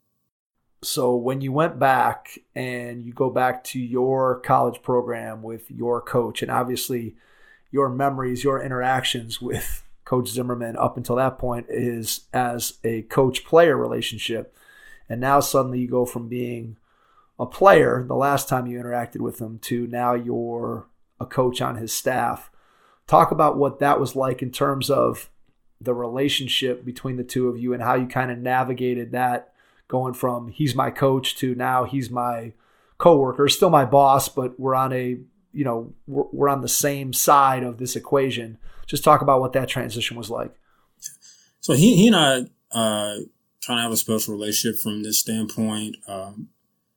So when you went back and you go back to your college program with your coach, and obviously your memories, your interactions with Coach Zimmerman up until that point is as a coach-player relationship. And now suddenly you go from being a player the last time you interacted with him to now you're a coach on his staff. Talk about what that was like in terms of the relationship between the two of you and how you kind of navigated that, going from he's my coach to now he's my coworker, still my boss, but we're on a, you know, we're, we're on the same side of this equation. Just talk about what that transition was like. So he, he and I uh, kind of have a special relationship from this standpoint. Um,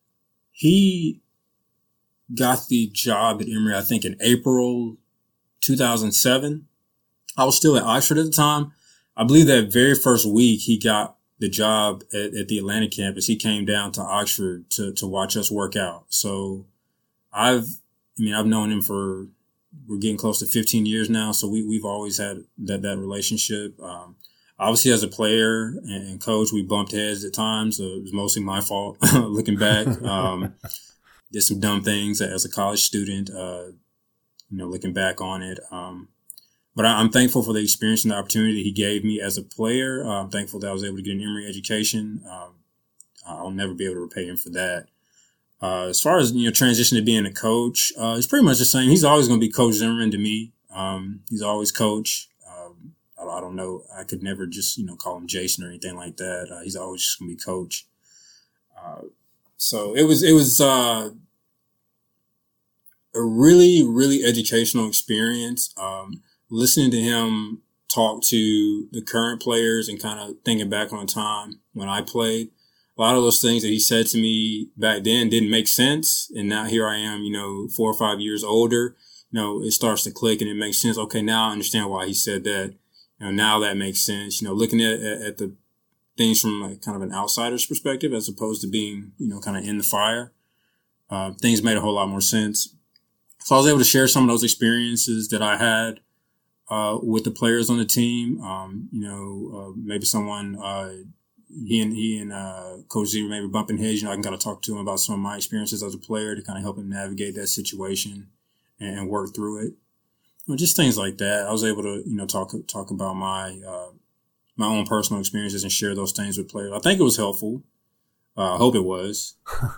he got the job at Emory, I think, in April two thousand seven. I was still at Oxford at the time. I believe that very first week he got the job at, at the Atlanta campus. He came down to Oxford to, to watch us work out. So I've, I mean, I've known him for, we're getting close to fifteen years now. So we, we've always had that, that relationship. Um, obviously as a player and coach, we bumped heads at times. So it was mostly my fault looking back. Um, did some dumb things as a college student, uh, you know, looking back on it. Um, but I, I'm thankful for the experience and the opportunity that he gave me as a player. Uh, I'm thankful that I was able to get an Emory education. Um, I'll never be able to repay him for that. Uh, as far as, you know, transition to being a coach, uh, it's pretty much the same. He's always going to be Coach Zimmerman to me. Um, he's always coach. Um, I, I don't know. I could never just, you know, call him Jason or anything like that. Uh, he's always just going to be coach. Uh, so it was, it was, uh, a really, really educational experience. Um, listening to him talk to the current players and kind of thinking back on a time when I played, a lot of those things that he said to me back then didn't make sense. And now here I am, you know, four or five years older, you know, it starts to click and it makes sense. Okay, now I understand why he said that. You know, now that makes sense. You know, looking at, at, at the things from like kind of an outsider's perspective as opposed to being, you know, kind of in the fire, uh, things made a whole lot more sense. So I was able to share some of those experiences that I had uh, with the players on the team. Um, you know, uh, maybe someone, uh, he and he and uh, Coach Z were maybe bumping heads. You know, I can kind of talk to him about some of my experiences as a player to kind of help him navigate that situation and, and work through it. You know, just things like that. I was able to, you know, talk talk about my uh, my own personal experiences and share those things with players. I think it was helpful. Uh, I hope it was.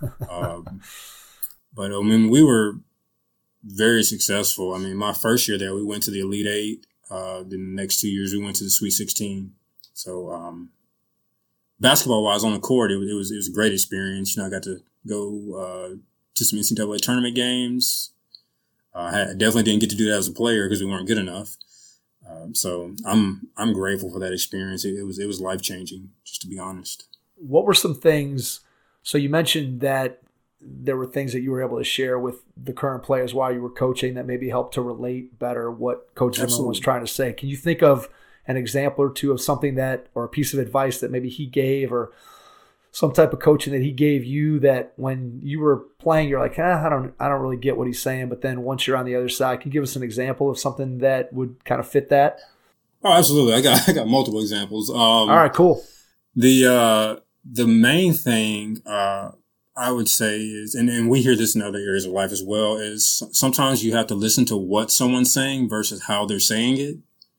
um, but I mean, we were very successful. I mean, my first year there, we went to the Elite Eight. Uh, then the next two years, we went to the Sweet sixteen. So, um, basketball-wise on the court, it, it was it was a great experience. You know, I got to go uh, to some N C double A tournament games. Uh, I definitely didn't get to do that as a player because we weren't good enough. Um, so I'm I'm grateful for that experience. It, it was it was life-changing, just to be honest. What were some things? So you mentioned that there were things that you were able to share with the current players while you were coaching that maybe helped to relate better what Coach Zimmerman Absolutely. was trying to say. Can you think of an example or two of something that, or a piece of advice that maybe he gave, or some type of coaching that he gave you that when you were playing, you're like, ah, I don't, I don't really get what he's saying. But then once you're on the other side, can you give us an example of something that would kind of fit that? Oh, absolutely. I got, I got multiple examples. Um, All right, cool. The, uh, the main thing, uh, I would say is, and, and we hear this in other areas of life as well, is sometimes you have to listen to what someone's saying versus how they're saying it.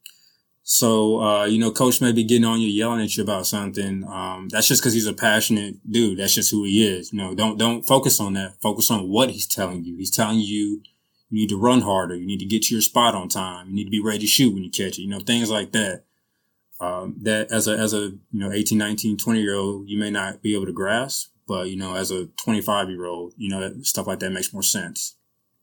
So, uh, you know, coach may be getting on you, yelling at you about something. Um, that's just because he's a passionate dude. That's just who he is. You know, don't, don't focus on that. Focus on what he's telling you. He's telling you, you need to run harder. You need to get to your spot on time. You need to be ready to shoot when you catch it. You know, things like that. Um, that as a, as a, you know, eighteen, nineteen, twenty year old, you may not be able to grasp, but, you know, as a twenty-five year old, you know, that stuff like that makes more sense.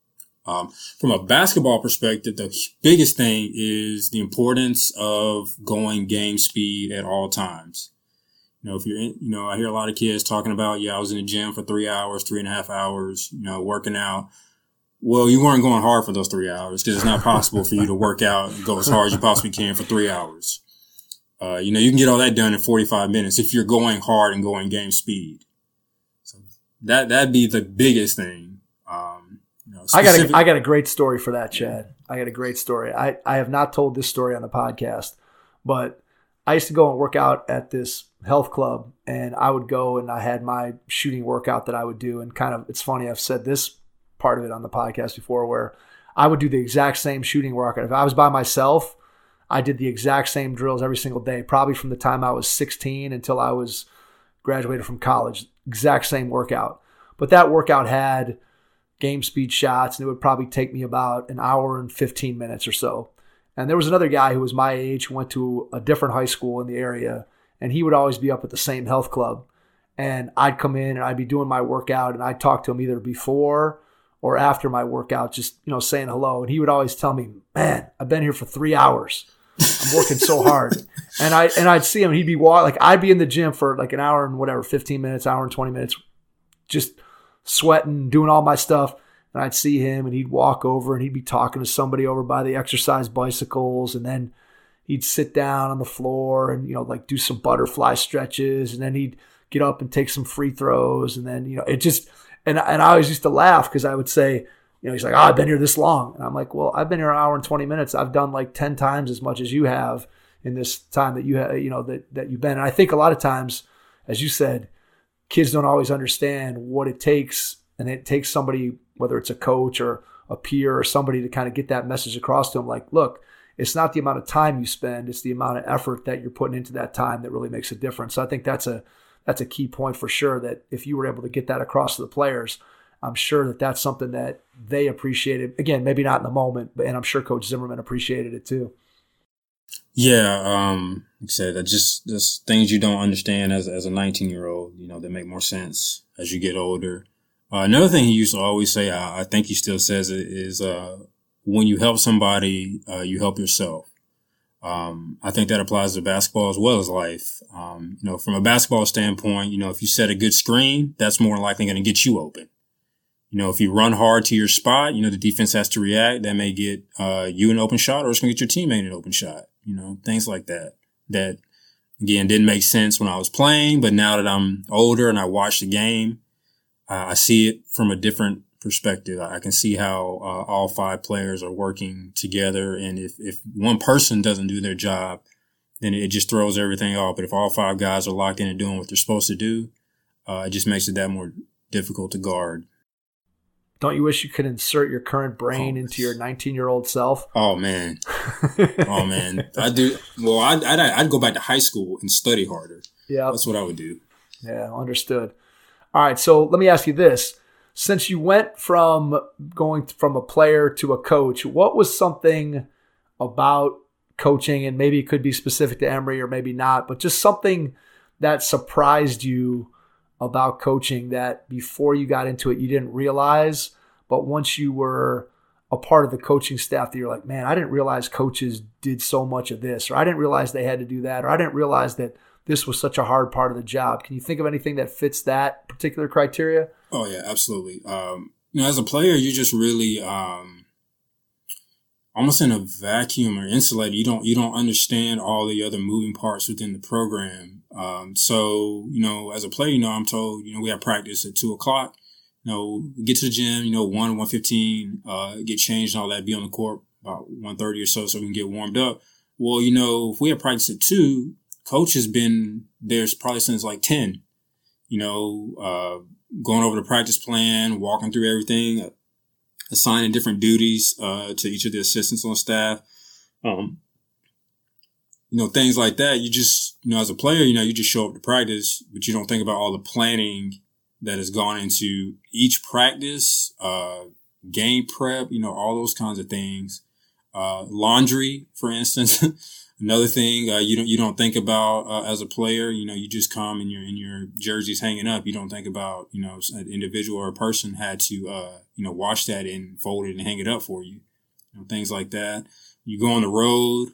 Um, from a basketball perspective, the biggest thing is the importance of going game speed at all times. You know, if you're in, you know, I hear a lot of kids talking about, yeah, I was in the gym for three hours, three and a half hours, you know, working out. Well, you weren't going hard for those three hours because it's not possible for you to work out and go as hard as you possibly can for three hours. Uh, you know, you can get all that done in forty-five minutes if you're going hard and going game speed. So that, that'd be the biggest thing. Um, you know, I got a, I got a great story for that, Chad. I got a great story. I, I have not told this story on the podcast, but I used to go and work out at this health club, and I would go and I had my shooting workout that I would do. And kind of, it's funny, I've said this part of it on the podcast before, where I would do the exact same shooting workout. If I was by myself, I did the exact same drills every single day, probably from the time I was sixteen until I was graduated from college, exact same workout. But that workout had game speed shots, and it would probably take me about an hour and fifteen minutes or so. And there was another guy who was my age, who went to a different high school in the area, and he would always be up at the same health club. And I'd come in and I'd be doing my workout, and I'd talk to him either before or after my workout, just, you know, saying hello. And he would always tell me, man, I've been here for three hours. I'm working so hard. And I, and I'd see him, and he'd be walk, like I'd be in the gym for like an hour and whatever, fifteen minutes, hour and twenty minutes, just sweating, doing all my stuff. And I'd see him, and he'd walk over and he'd be talking to somebody over by the exercise bicycles. And then he'd sit down on the floor and, you know, like do some butterfly stretches. And then he'd get up and take some free throws. And then, you know, it just, and, and I always used to laugh because I would say, you know, he's like, oh, I've been here this long. And I'm like, well, I've been here an hour and twenty minutes. I've done like ten times as much as you have in this time that you have, you know, that, that you've been. And I think a lot of times, as you said, kids don't always understand what it takes. And it takes somebody, whether it's a coach or a peer or somebody, to kind of get that message across to them. Like, look, it's not the amount of time you spend, it's the amount of effort that you're putting into that time that really makes a difference. So I think that's a, that's a key point for sure, that if you were able to get that across to the players, I'm sure that that's something that they appreciated. Again, maybe not in the moment, but and I'm sure Coach Zimmerman appreciated it too. Yeah, um, like I said, that just just things you don't understand as as a nineteen year old, you know, that make more sense as you get older. Uh, another thing he used to always say, I, I think he still says it, is uh, when you help somebody, uh, you help yourself. Um, I think that applies to basketball as well as life. Um, you know, from a basketball standpoint, you know, if you set a good screen, that's more likely going to get you open. You know, if you run hard to your spot, you know, the defense has to react. That may get uh, you an open shot, or it's going to get your teammate an open shot. You know, things like that. That, again, didn't make sense when I was playing, but now that I'm older and I watch the game, uh, I see it from a different perspective. I can see how uh, all five players are working together, and if, if one person doesn't do their job, then it just throws everything off. But if all five guys are locked in and doing what they're supposed to do, uh, it just makes it that more difficult to guard. Don't you wish you could insert your current brain oh, into your nineteen-year-old self? Oh, man. oh, man. I do. Well, I'd, I'd, I'd go back to high school and study harder. Yeah. That's what I would do. Yeah, understood. All right, so let me ask you this. Since you went from going from a player to a coach, what was something about coaching, and maybe it could be specific to Emory or maybe not, but just something that surprised you about coaching that before you got into it you didn't realize, but once you were a part of the coaching staff that you're like, man, I didn't realize coaches did so much of this, or I didn't realize they had to do that, or I didn't realize that this was such a hard part of the job. Can you think of anything that fits that particular criteria? Oh, yeah, absolutely. Um, you know, as a player, you just really um, almost in a vacuum or insulated. You don't you don't understand all the other moving parts within the program. Um, so, you know, as a player, you know, I'm told, you know, we have practice at two o'clock. You know, get to the gym, you know, one, one fifteen, uh, get changed and all that, be on the court about one thirty or so so we can get warmed up. Well, you know, if we have practice at two, coach has been there probably since like ten, you know, uh, going over the practice plan, walking through everything, assigning different duties uh, to each of the assistants on staff. Um, you know, things like that. You just, you know, as a player, you know, you just show up to practice, but you don't think about all the planning that has gone into each practice, uh, game prep, you know, all those kinds of things. Uh, laundry, for instance. Another thing uh, you don't you don't think about uh, as a player, you know, you just come and your in your jerseys hanging up. You don't think about, you know, an individual or a person had to uh, you know wash that and fold it and hang it up for you, you know, things like that. You go on the road,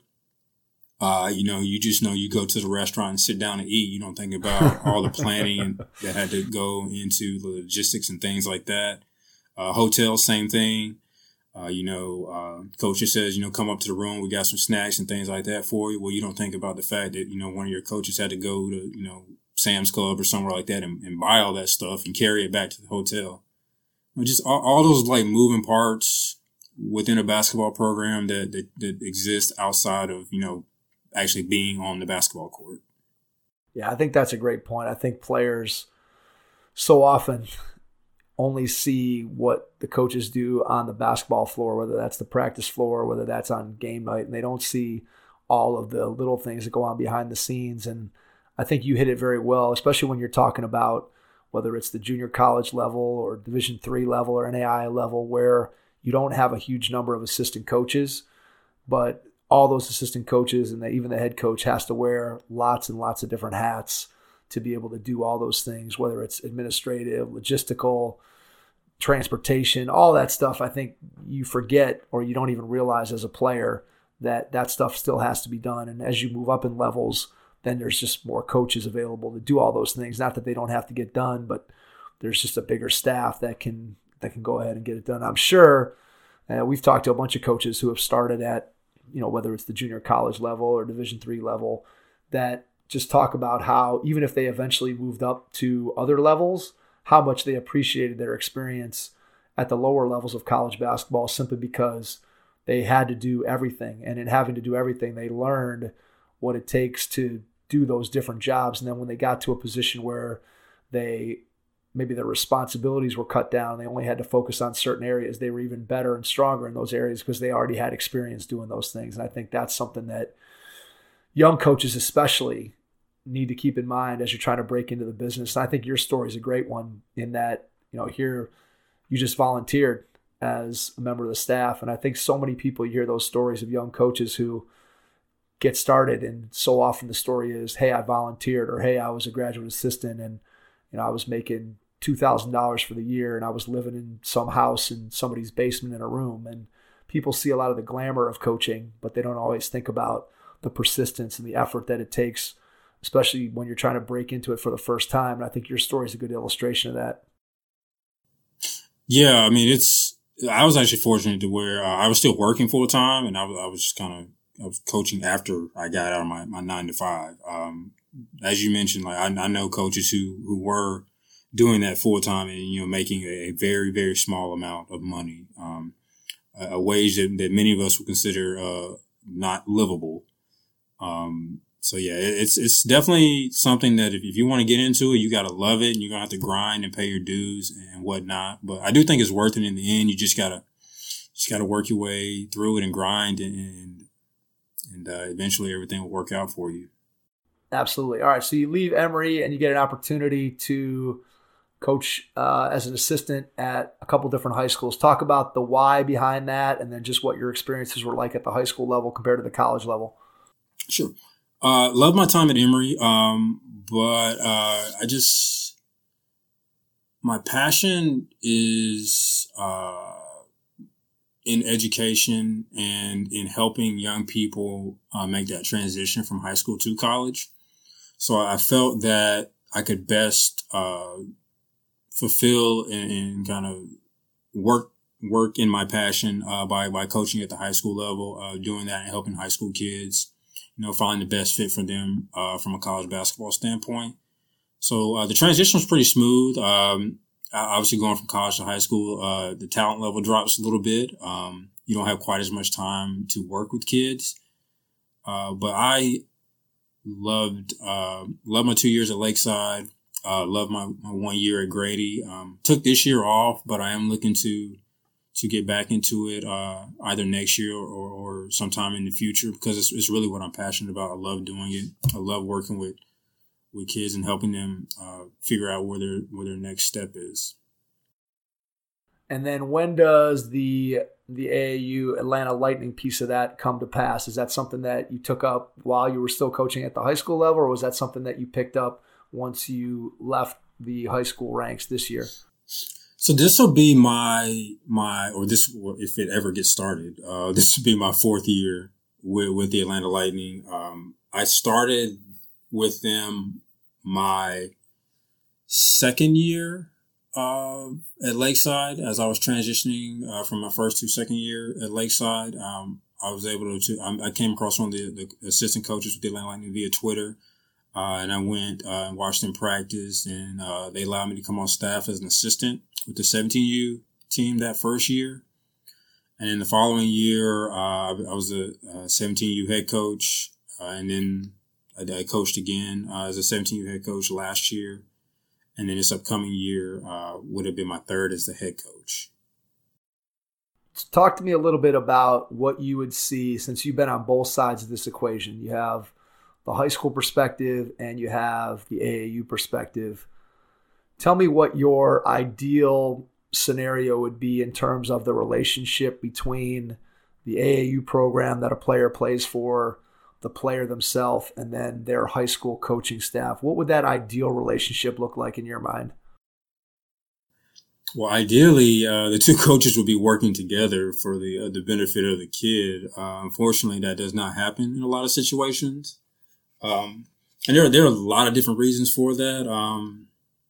uh, you know, you just know you go to the restaurant and sit down and eat. You don't think about all the planning that had to go into the logistics and things like that. Uh, hotel, same thing. Uh, you know, uh, coach just says, you know, come up to the room. We got some snacks and things like that for you. Well, you don't think about the fact that, you know, one of your coaches had to go to, you know, Sam's Club or somewhere like that and, and buy all that stuff and carry it back to the hotel. You know, just all, all those like moving parts within a basketball program that, that, that exist outside of, you know, actually being on the basketball court. Yeah, I think that's a great point. I think players so often only see what the coaches do on the basketball floor, whether that's the practice floor, whether that's on game night, and they don't see all of the little things that go on behind the scenes. And I think you hit it very well, especially when you're talking about whether it's the junior college level or Division three level or N A I A level, where you don't have a huge number of assistant coaches, but all those assistant coaches and the, even the head coach has to wear lots and lots of different hats to be able to do all those things, whether it's administrative, logistical, transportation, all that stuff. I think you forget or you don't even realize as a player that that stuff still has to be done. And as you move up in levels, then there's just more coaches available to do all those things. Not that they don't have to get done, but there's just a bigger staff that can that can go ahead and get it done. I'm sure uh, we've talked to a bunch of coaches who have started at, you know, whether it's the junior college level or Division three level, that just talk about how even if they eventually moved up to other levels, how much they appreciated their experience at the lower levels of college basketball simply because they had to do everything. And in having to do everything, they learned what it takes to do those different jobs. And then when they got to a position where they maybe their responsibilities were cut down, they only had to focus on certain areas, they were even better and stronger in those areas because they already had experience doing those things. And I think that's something that young coaches especially need to keep in mind as you're trying to break into the business. And I think your story is a great one in that, you know, here you just volunteered as a member of the staff. And I think so many people, you hear those stories of young coaches who get started, and so often the story is, hey, I volunteered, or hey, I was a graduate assistant and, you know, I was making two thousand dollars for the year and I was living in some house in somebody's basement in a room. And people see a lot of the glamour of coaching, but they don't always think about the persistence and the effort that it takes, especially when you're trying to break into it for the first time. And I think your story is a good illustration of that. Yeah, I mean, it's, I was actually fortunate to where uh, I was still working full time, and I was, I was just kind of, I was coaching after I got out of my, my nine to five. Um, as you mentioned, like I, I know coaches who, who were doing that full time and, you know, making a, a very, very small amount of money, um, a, a wage that, that many of us would consider, uh, not livable. Um, So yeah, it's it's definitely something that if, if you want to get into it, you got to love it, and you're gonna have to grind and pay your dues and whatnot. But I do think it's worth it in the end. You just gotta just gotta work your way through it and grind, and and uh, eventually everything will work out for you. Absolutely. All right, so you leave Emory and you get an opportunity to coach uh, as an assistant at a couple different high schools. Talk about the why behind that, and then just what your experiences were like at the high school level compared to the college level. Sure. Uh, love my time at Emory. Um, but, uh, I just, my passion is, uh, in education and in helping young people, uh, make that transition from high school to college. So I felt that I could best, uh, fulfill and, and kind of work, work in my passion, uh, by, by coaching at the high school level, uh, doing that and helping high school kids, you know, finding the best fit for them, uh, from a college basketball standpoint. So, uh, the transition was pretty smooth. Um, obviously going from college to high school, uh, the talent level drops a little bit. Um, you don't have quite as much time to work with kids. Uh, but I loved, uh, loved my two years at Lakeside. Uh, loved my, my one year at Grady. Um, took this year off, but I am looking to, to get back into it, uh, either next year or, or, or sometime in the future, because it's, it's really what I'm passionate about. I love doing it. I love working with, with kids and helping them, uh, figure out where their, where their next step is. And then when does the, the A A U Atlanta Lightning piece of that come to pass? Is that something that you took up while you were still coaching at the high school level, or was that something that you picked up once you left the high school ranks this year? So this will be my, my, or this, if it ever gets started, uh, this will be my fourth year with, with the Atlanta Lightning. Um, I started with them my second year, uh, at Lakeside as I was transitioning, uh, from my first to second year at Lakeside. Um, I was able to, I, I came across one of the, the assistant coaches with the Atlanta Lightning via Twitter. Uh, and I went, uh, and watched them practice, and, uh, they allowed me to come on staff as an assistant with the seventeen U team that first year. And then the following year, uh, I was a, a seventeen U head coach. Uh, and then I, I coached again, uh, as a seventeen U head coach last year. And then this upcoming year, uh, would have been my third as the head coach. Talk to me a little bit about what you would see, since you've been on both sides of this equation. You have the high school perspective and you have the A A U perspective. Tell me what your ideal scenario would be in terms of the relationship between the A A U program that a player plays for, the player themselves, and then their high school coaching staff. What would that ideal relationship look like in your mind? Well, ideally, uh, the two coaches would be working together for the uh, the benefit of the kid. Uh, unfortunately, that does not happen in a lot of situations. Um, and there are, there are a lot of different reasons for that. Um,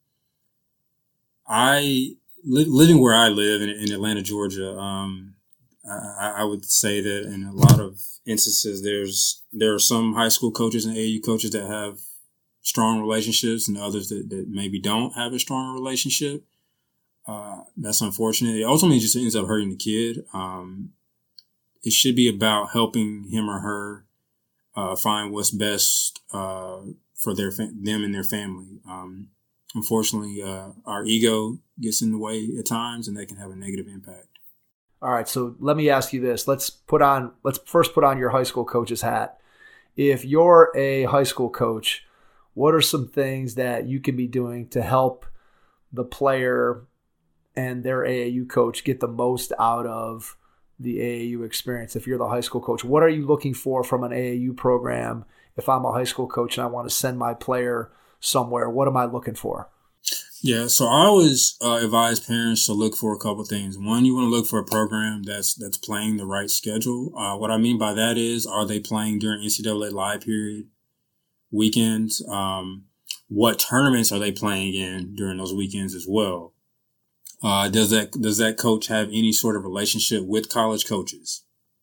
I, li- living where I live in, in Atlanta, Georgia, um, I, I would say that in a lot of instances, there's, there are some high school coaches and A A U coaches that have strong relationships and others that, that maybe don't have a strong relationship. Uh, that's unfortunate. It ultimately just ends up hurting the kid. Um, it should be about helping him or her Uh, find what's best, uh, for their, fa- them and their family. Um, unfortunately, uh, our ego gets in the way at times, and that can have a negative impact. All right. So let me ask you this. Let's put on, let's first put on your high school coach's hat. If you're a high school coach, what are some things that you can be doing to help the player and their A A U coach get the most out of the A A U experience? If you're the high school coach, what are you looking for from an A A U program? If I'm a high school coach and I want to send my player somewhere, what am I looking for? Yeah, so I always uh, advise parents to look for a couple things. One, you want to look for a program that's that's playing the right schedule. Uh, what I mean by that is, are they playing during N C double A live period, weekends? Um, what tournaments are they playing in during those weekends as well? Uh, does that does that coach have any sort of relationship with college coaches?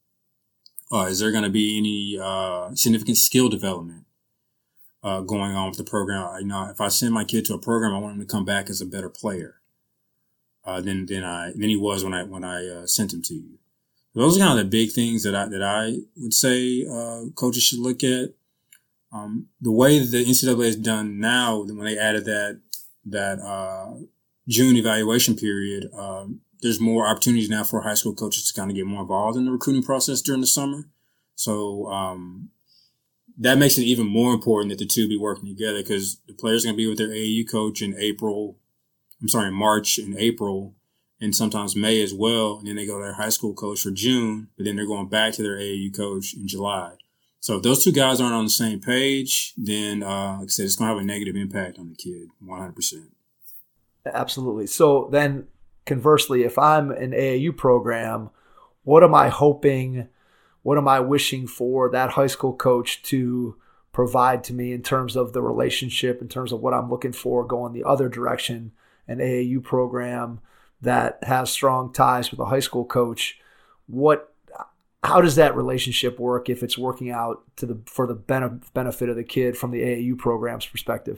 Uh, is there going to be any uh, significant skill development uh, going on with the program? You know, if I send my kid to a program, I want him to come back as a better player uh, than than I than he was when I when I uh, sent him to you. Those are kind of the big things that I that I would say uh, coaches should look at. Um, the way that the N C double A is done now, when they added that that uh, June evaluation period, um, there's more opportunities now for high school coaches to kind of get more involved in the recruiting process during the summer. So um, that makes it even more important that the two be working together, because the players are going to be with their A A U coach in April. I'm sorry, in March and April, and sometimes May as well. And then they go to their high school coach for June, but then they're going back to their A A U coach in July. So if those two guys aren't on the same page, then, uh, like I said, it's going to have a negative impact on the kid, one hundred percent. Absolutely. So then, conversely, if I'm an A A U program, what am I hoping, what am I wishing for that high school coach to provide to me in terms of the relationship, in terms of what I'm looking for going the other direction? An A A U program that has strong ties with a high school coach, what, how does that relationship work if it's working out to the for the benefit of the kid from the A A U program's perspective?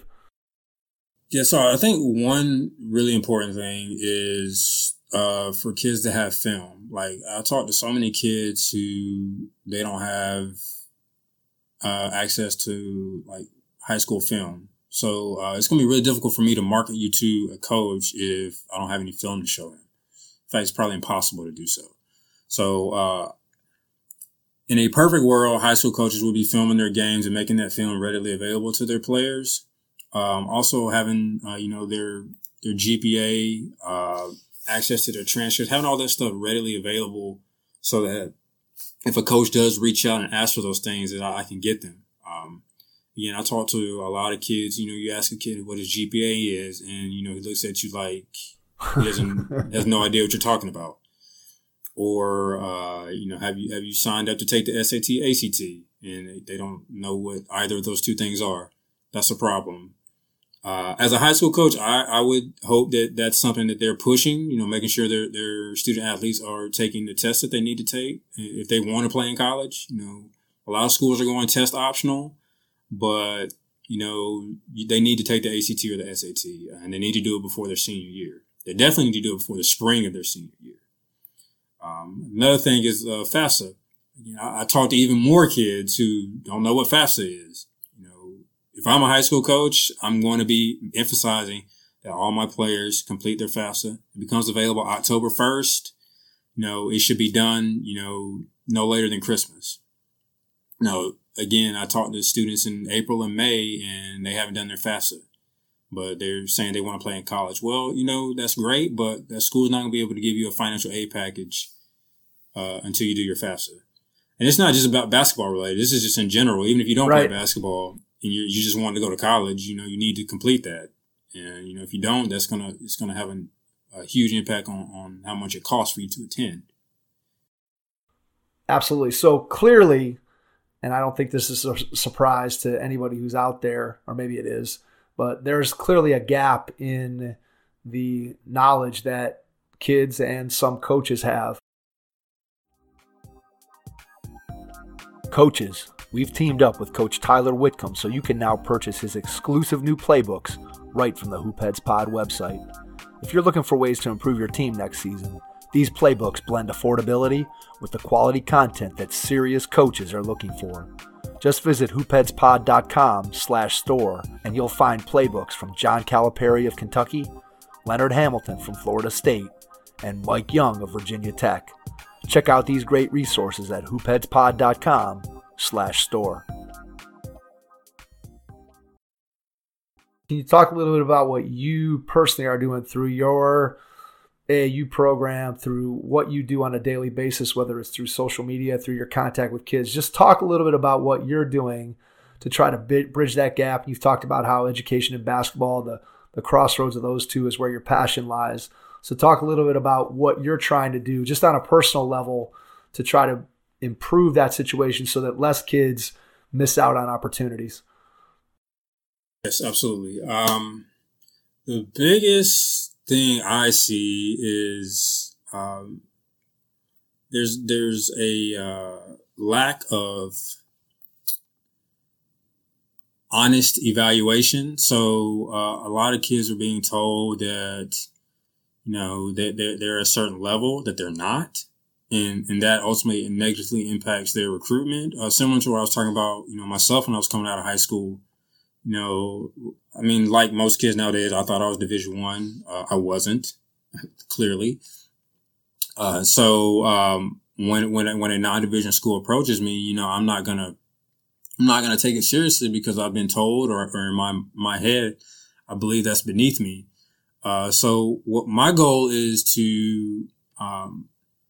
Yeah, so I think one really important thing is uh, for kids to have film. Like, I talk to so many kids who they don't have uh, access to like high school film. So uh, it's going to be really difficult for me to market you to a coach if I don't have any film to show him. In fact, it's probably impossible to do so. So uh, in a perfect world, high school coaches will be filming their games and making that film readily available to their players. Um, also having, uh, you know, their, their G P A, uh, access to their transcripts, having all that stuff readily available so that if a coach does reach out and ask for those things, that I, I can get them. Um, again, I talk to a lot of kids, you know, you ask a kid what his G P A is, and, you know, he looks at you like he doesn't, has no idea what you're talking about. Or, uh, you know, have you, have you signed up to take the S A T, A C T? And they don't know what either of those two things are. That's a problem. Uh, as a high school coach, I, I would hope that that's something that they're pushing, you know, making sure their, their student athletes are taking the tests that they need to take if they want to play in college. You know, a lot of schools are going test optional, but, you know, they need to take the A C T or the S A T, and they need to do it before their senior year. They definitely need to do it before the spring of their senior year. Um, another thing is uh, FAFSA. You know, I, I talk to even more kids who don't know what FAFSA is. If I'm a high school coach, I'm going to be emphasizing that all my players complete their FAFSA. It becomes available October first. You know, it should be done, you know, no later than Christmas. You know, again, I talked to students in April and May, and they haven't done their FAFSA, but they're saying they want to play in college. Well, you know, that's great, but that school's not going to be able to give you a financial aid package uh, until you do your FAFSA. And it's not just about basketball related. This is just in general. Even if you don't right. play basketball, and you you just want to go to college, you know, you need to complete that. And, you know, if you don't, that's going to, it's going to have an, a huge impact on, on how much it costs for you to attend. Absolutely. So clearly, and I don't think this is a surprise to anybody who's out there, or maybe it is, but there's clearly a gap in the knowledge that kids and some coaches have. Coaches, we've teamed up with Coach Tyler Whitcomb so you can now purchase his exclusive new playbooks right from the Hoopheads Pod website. If you're looking for ways to improve your team next season, these playbooks blend affordability with the quality content that serious coaches are looking for. Just visit hoopheadspod.com slash store and you'll find playbooks from John Calipari of Kentucky, Leonard Hamilton from Florida State, and Mike Young of Virginia Tech. Check out these great resources at hoopheadspod.com slash store. Can you talk a little bit about what you personally are doing through your A A U program, through what you do on a daily basis, whether it's through social media, through your contact with kids? Just talk a little bit about what you're doing to try to bridge that gap. You've talked about how education in basketball, the, the crossroads of those two is where your passion lies. So talk a little bit about what you're trying to do just on a personal level to try to improve that situation so that less kids miss out on opportunities. Yes, absolutely. Um, the biggest thing I see is um, there's there's a uh, lack of honest evaluation. So uh, a lot of kids are being told that, you know, that they're, they're at a certain level that they're not. And, and that ultimately negatively impacts their recruitment. Uh, similar to what I was talking about, you know, myself when I was coming out of high school, you know, I mean, like most kids nowadays, I thought I was Division One. Uh, I wasn't, clearly. Uh, so, um, when, when, when a non-division school approaches me, you know, I'm not gonna, I'm not gonna take it seriously because I've been told or, or in my, my head, I believe that's beneath me. Uh, so what my goal is to, um,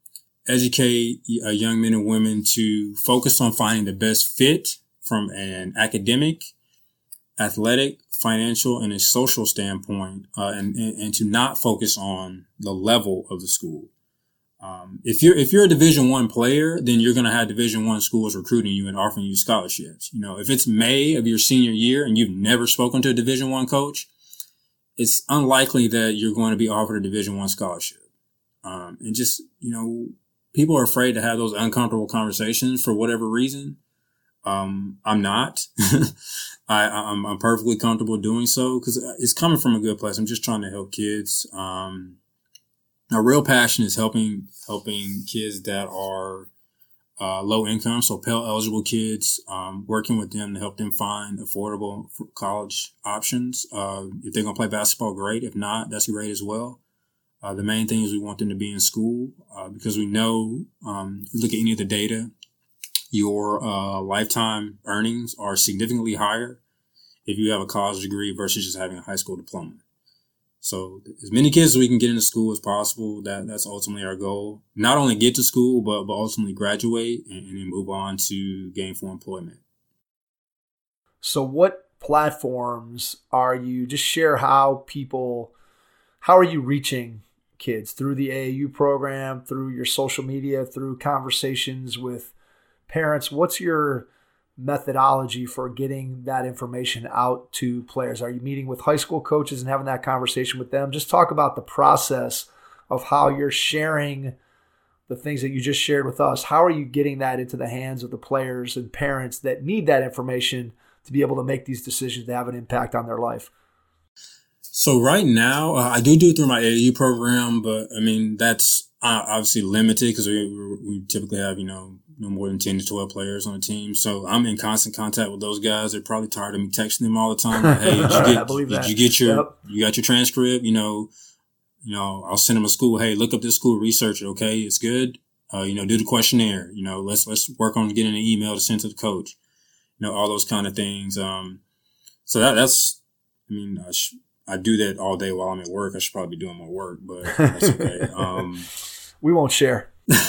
educate uh, young men and women to focus on finding the best fit from an academic, athletic, financial, and a social standpoint, uh, and, and, and to not focus on the level of the school. Um, if you're, if you're a Division One player, then you're going to have Division One schools recruiting you and offering you scholarships. You know, if it's May of your senior year and you've never spoken to a Division One coach, it's unlikely that you're going to be offered a Division One scholarship. Um, and just, you know, people are afraid to have those uncomfortable conversations for whatever reason. Um, I'm not. I, I'm, I'm perfectly comfortable doing so because it's coming from a good place. I'm just trying to help kids. Um, our real passion is helping, helping kids that are, uh, low income. So Pell eligible kids, um, working with them to help them find affordable college options. Uh, if they're going to play basketball, great. If not, that's great as well. Uh, the main thing is we want them to be in school, uh, because we know, um, if you look at any of the data, your, uh, lifetime earnings are significantly higher if you have a college degree versus just having a high school diploma. So as many kids as we can get into school as possible, that, that's ultimately our goal. Not only get to school, but, but ultimately graduate and, and then move on to gainful employment. So what platforms are you, just share how people, how are you reaching kids through the A A U program, through your social media, through conversations with parents? What's your methodology for getting that information out to players? Are you meeting with high school coaches and having that conversation with them? Just talk about the process of how you're sharing the things that you just shared with us. How are you getting that into the hands of the players and parents that need that information to be able to make these decisions to have an impact on their life? So right now, uh, I do do it through my A A U program, but I mean, that's uh, obviously limited because we, we typically have, you know, no more than ten to twelve players on a team. So I'm in constant contact with those guys. They're probably tired of me texting them all the time. Like, hey, did you get, I believe did that. you get your, Yep. you got your transcript? You know, you know, I'll send them a school. Hey, look up this school, research it. Okay. It's good. Uh, you know, do the questionnaire, you know, let's, let's work on getting an email to send to the coach, you know, all those kind of things. Um, so that, that's, I mean, I, sh- I do that all day while I'm at work. I should probably be doing more work, but that's okay. Um, we won't share.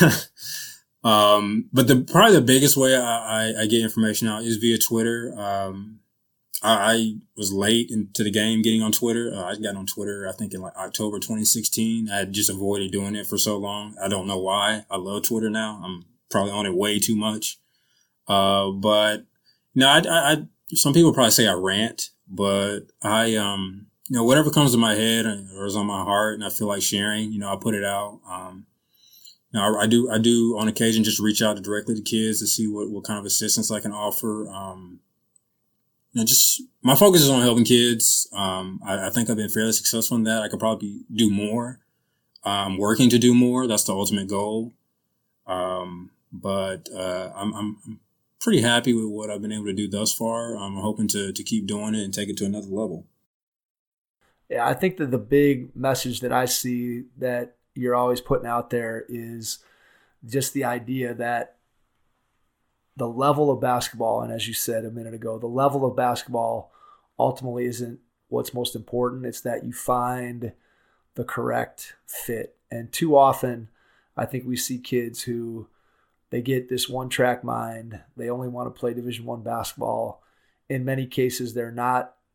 Um, but the, probably the biggest way I, I, I get information out is via Twitter. Um, I, I was late into the game getting on Twitter. Uh, I got on Twitter, I think in like October twenty sixteen. I had just avoided doing it for so long. I don't know why. I love Twitter now. I'm probably on it way too much. Uh, but no, I, I, I some people probably say I rant, but I, um, you know, whatever comes to my head or is on my heart and I feel like sharing, you know, I put it out. Um, Now, I do, I do on occasion just reach out directly to kids to see what, what kind of assistance I can offer. Um, you know, just my focus is on helping kids. Um, I, I think I've been fairly successful in that. I could probably do more. I'm working to do more. That's the ultimate goal. Um, but, uh, I'm, I'm, I'm pretty happy with what I've been able to do thus far. I'm hoping to, to keep doing it and take it to another level. Yeah. I think that the big message that I see that you're always putting out there is just the idea that the level of basketball, and as you said a minute ago, the level of basketball ultimately isn't what's most important. It's that you find the correct fit. And too often, I think we see kids who they get this one-track mind. They only want to play Division One basketball. In many cases, they're not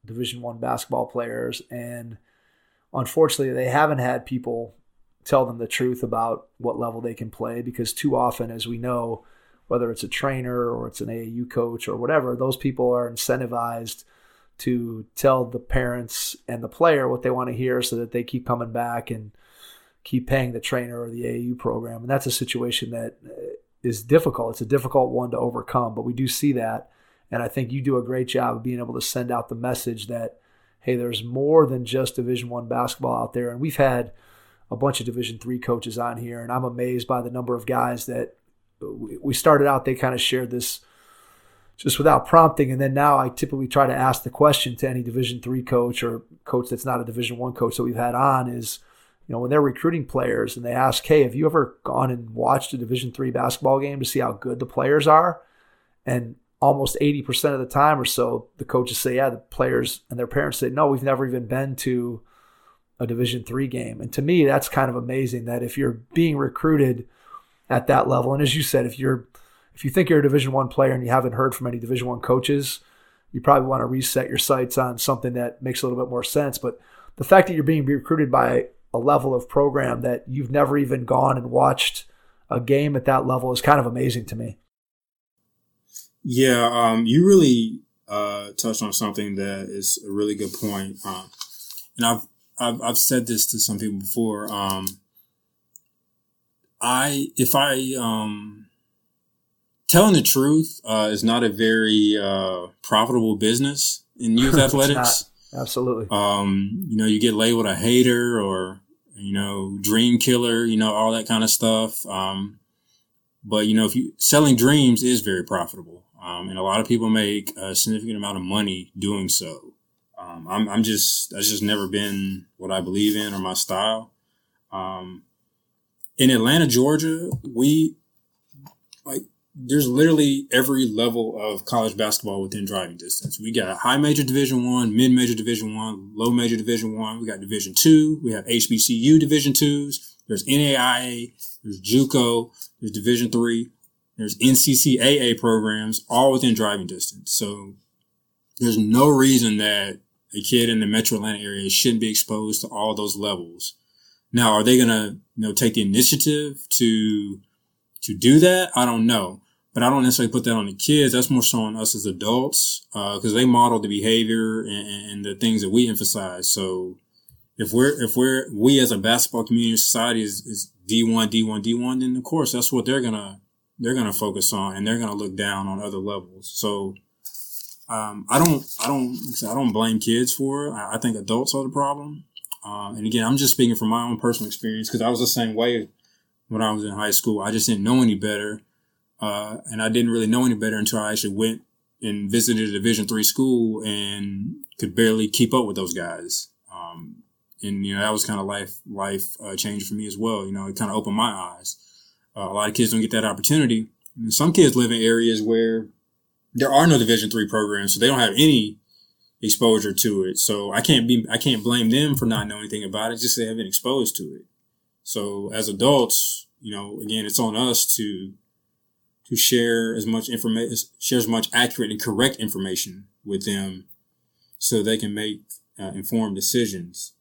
Division One basketball players, and unfortunately, they haven't had people tell them the truth about what level they can play, because too often, as we know, whether it's a trainer or it's an A A U coach or whatever, those people are incentivized to tell the parents and the player what they want to hear so that they keep coming back and keep paying the trainer or the A A U program. And that's a situation that is difficult. It's a difficult one to overcome, but we do see that. And I think you do a great job of being able to send out the message that, hey, there's more than just Division One basketball out there. And we've had a bunch of Division Three coaches on here, and I'm amazed by the number of guys that we started out, they kind of shared this just without prompting. And then now I typically try to ask the question to any Division Three coach or coach that's not a Division One coach that we've had on is, you know, when they're recruiting players and they ask, hey, have you ever gone and watched a Division Three basketball game to see how good the players are? And almost eighty percent of the time or so, the coaches say, yeah, the players and their parents say, no, we've never even been to a Division Three game. And to me, that's kind of amazing that if you're being recruited at that level, and as you said, if you're if you think you're a Division One player and you haven't heard from any Division One coaches, you probably want to reset your sights on something that makes a little bit more sense. But the fact that you're being recruited by a level of program that you've never even gone and watched a game at that level is kind of amazing to me. Yeah, um, you really uh, touched on something that is a really good point. Um, and I've, I've I've said this to some people before. Um, I if I um, telling the truth uh, is not a very uh, profitable business in youth athletics. Absolutely. Um, you know, you get labeled a hater or, you know, dream killer, you know, all that kind of stuff. Um, but, you know, if you selling dreams is very profitable. Um, and a lot of people make a significant amount of money doing so. Um, I'm, I'm just, that's just never been what I believe in or my style. Um, in Atlanta, Georgia, we like, there's literally every level of college basketball within driving distance. We got high major Division One, mid major Division One, low major Division One. We got Division Two. We have H B C U Division Twos. There's N A I A. There's JUCO. There's Division Three. There's N C C A A programs, all within driving distance. So there's no reason that a kid in the Metro Atlanta area shouldn't be exposed to all those levels. Now, are they gonna, you know, take the initiative to to do that? I don't know. But I don't necessarily put that on the kids. That's more so on us as adults, uh, because they model the behavior and, and the things that we emphasize. So if we're, if we're, we as a basketball community society is, is D one, D one, D one, then of course that's what they're gonna, they're gonna focus on, and they're gonna look down on other levels. So, um, I don't, I don't, I don't blame kids for it. I, I think adults are the problem. Um, and again, I'm just speaking from my own personal experience, because I was the same way when I was in high school. I just didn't know any better. Uh, and I didn't really know any better until I actually went and visited a Division three school and could barely keep up with those guys. Um, and, you know, that was kind of life, life, uh, change for me as well. You know, it kind of opened my eyes. Uh, a lot of kids don't get that opportunity. And some kids live in areas where there are no Division three programs, so they don't have any exposure to it. So I can't be, I can't blame them for not knowing anything about it. Just they haven't been exposed to it. So as adults, you know, again, it's on us to, to share as much information, share as much accurate and correct information with them so they can make uh, informed decisions.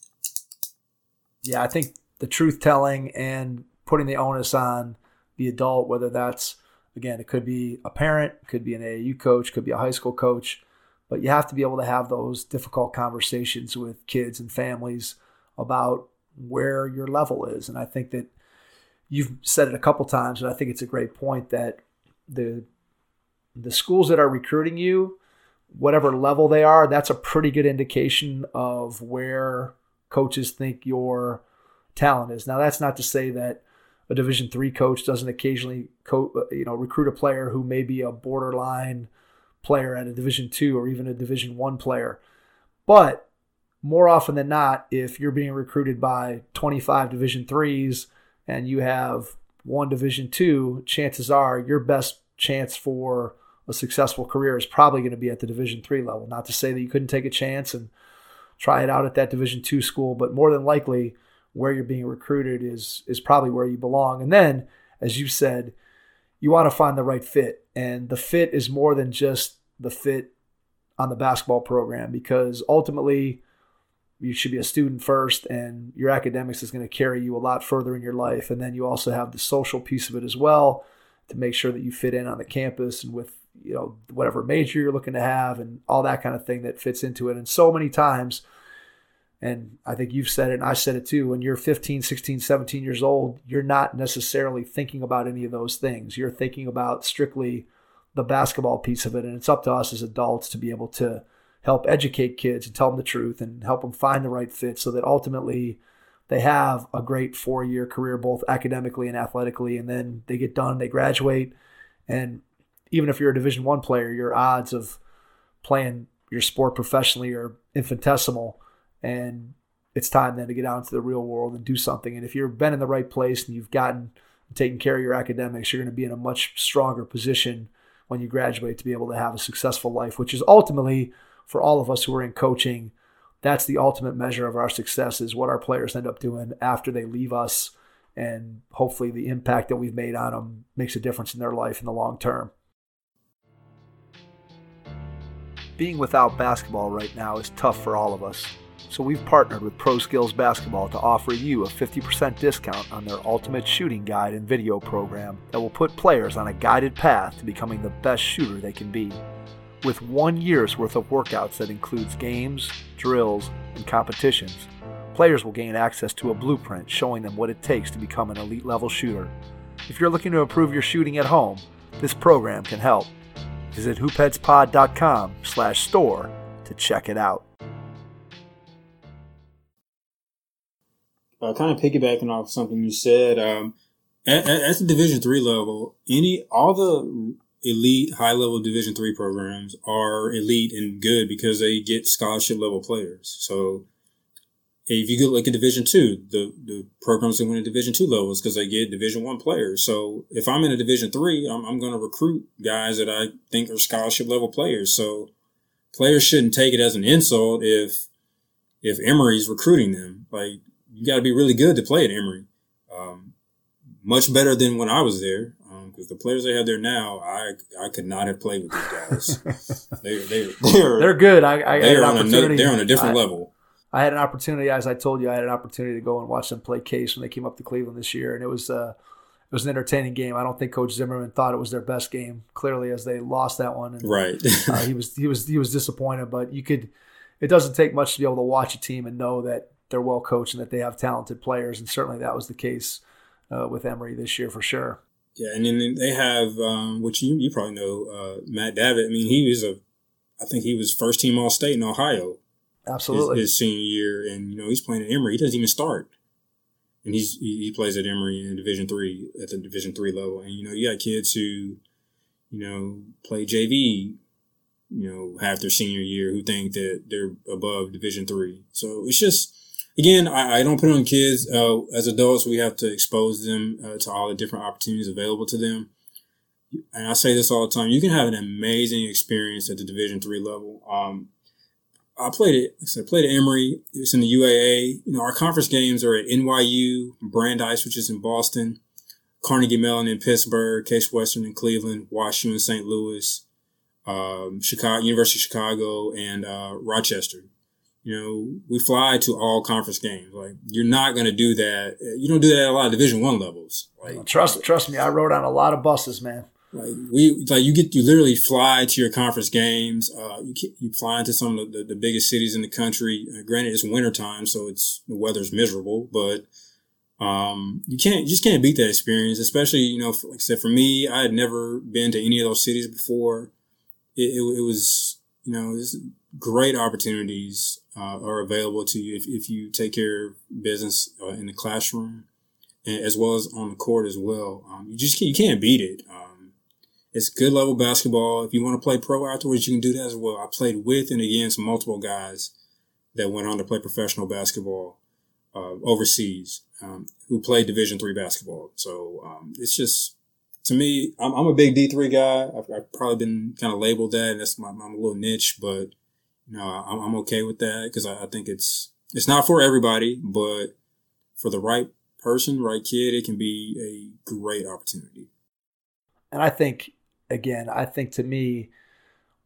Yeah, I think the truth telling and putting the onus on the adult, whether that's, again, it could be a parent, it could be an A A U coach, could be a high school coach, but you have to be able to have those difficult conversations with kids and families about where your level is. And I think that you've said it a couple times, and I think it's a great point that the the schools that are recruiting you, whatever level they are, that's a pretty good indication of where coaches think your talent is. Now, that's not to say that a Division three coach doesn't occasionally co- you know, recruit a player who may be a borderline player at a Division two or even a Division one player. But more often than not, if you're being recruited by twenty-five Division threes and you have one Division two, chances are your best chance for a successful career is probably going to be at the Division three level. Not to say that you couldn't take a chance and try it out at that Division two school, but more than likely where you're being recruited is is probably where you belong. And then, as you said, you want to find the right fit. And the fit is more than just the fit on the basketball program, because ultimately you should be a student first, and your academics is going to carry you a lot further in your life. And then you also have the social piece of it as well, to make sure that you fit in on the campus and with, you know, whatever major you're looking to have and all that kind of thing that fits into it. And so many times, and I think you've said it and I said it too, when you're fifteen, sixteen, seventeen years old, you're not necessarily thinking about any of those things. You're thinking about strictly the basketball piece of it. And it's up to us as adults to be able to help educate kids and tell them the truth and help them find the right fit, so that ultimately they have a great four-year career, both academically and athletically, and then they get done, they graduate. And even if you're a Division One player, your odds of playing your sport professionally are infinitesimal, and it's time then to get out into the real world and do something. And if you've been in the right place and you've gotten taken care of your academics, you're going to be in a much stronger position when you graduate to be able to have a successful life, which is ultimately, for all of us who are in coaching, that's the ultimate measure of our success, is what our players end up doing after they leave us. And hopefully the impact that we've made on them makes a difference in their life in the long term. Being without basketball right now is tough for all of us. So we've partnered with Pro Skills Basketball to offer you a fifty percent discount on their ultimate shooting guide and video program that will put players on a guided path to becoming the best shooter they can be. With one year's worth of workouts that includes games, drills, and competitions, players will gain access to a blueprint showing them what it takes to become an elite level shooter. If you're looking to improve your shooting at home, this program can help. Visit hoopheadspod.com slash store to check it out. Uh, kind of piggybacking off something you said, um, at, at, at the Division three level, any all the elite high-level Division three programs are elite and good because they get scholarship-level players. So if you go look at Division two, the, the programs that win at Division two levels because they get Division one players. So if I'm in a Division three, I'm, I'm going to recruit guys that I think are scholarship-level players. So players shouldn't take it as an insult if if Emory's recruiting them. Like, you got to be really good to play at Emory. Um, much better than when I was there. Because the players they have there now, I I could not have played with these guys. they they they're they're good. I, I they're had an on opportunity. a they're on a different I, level. I had an opportunity, as I told you, I had an opportunity to go and watch them play Case when they came up to Cleveland this year, and it was uh, it was an entertaining game. I don't think Coach Zimmerman thought it was their best game. Clearly, as they lost that one, and, right? uh, he was he was he was disappointed. But you could, it doesn't take much to be able to watch a team and know that they're well coached and that they have talented players, and certainly that was the case uh, with Emory this year for sure. Yeah, and then they have, um, which you you probably know, uh, Matt Davitt. I mean, he was a, I think he was first team All State in Ohio. Absolutely. His, his senior year, and you know he's playing at Emory. He doesn't even start, and he's he, he plays at Emory in Division three at the Division three level. And you know you got kids who, you know, play J V, you know, half their senior year who think that they're above Division three. So it's just. Again, I, I don't put it on kids. Uh, as adults, we have to expose them uh, to all the different opportunities available to them. And I say this all the time: you can have an amazing experience at the Division three level. Um, I played it. Like I said, played at Emory. It was in the U A A. You know, our conference games are at N Y U, Brandeis, which is in Boston, Carnegie Mellon in Pittsburgh, Case Western in Cleveland, Wash U in Saint Louis, um, Chicago, University of Chicago, and uh, Rochester. You know, we fly to all conference games. Like, you're not going to do that. You don't do that at a lot of Division One levels. Like, trust, trust me, I rode on a lot of buses, man. Like we, like you get, you literally fly to your conference games. Uh, you you fly into some of the, the biggest cities in the country. Uh, granted, it's wintertime, so it's the weather's miserable, but um, you can't, you just can't beat that experience. Especially, you know, for, like I said, for me, I had never been to any of those cities before. It, it, it was, you know, it's great opportunities. Uh, are available to you if, if you take care of business uh, in the classroom, and as well as on the court as well. Um, you just can't, you can't beat it. Um, it's good level basketball. If you want to play pro afterwards, you can do that as well. I played with and against multiple guys that went on to play professional basketball uh, overseas um, who played Division three basketball. So um, it's just, to me, I'm, I'm a big D three guy. I've, I've probably been kind of labeled that, and that's my, my little niche, but no, I'm, I'm okay with that because I, I think it's it's not for everybody, but for the right person, right kid, it can be a great opportunity. And I think, again, I think to me,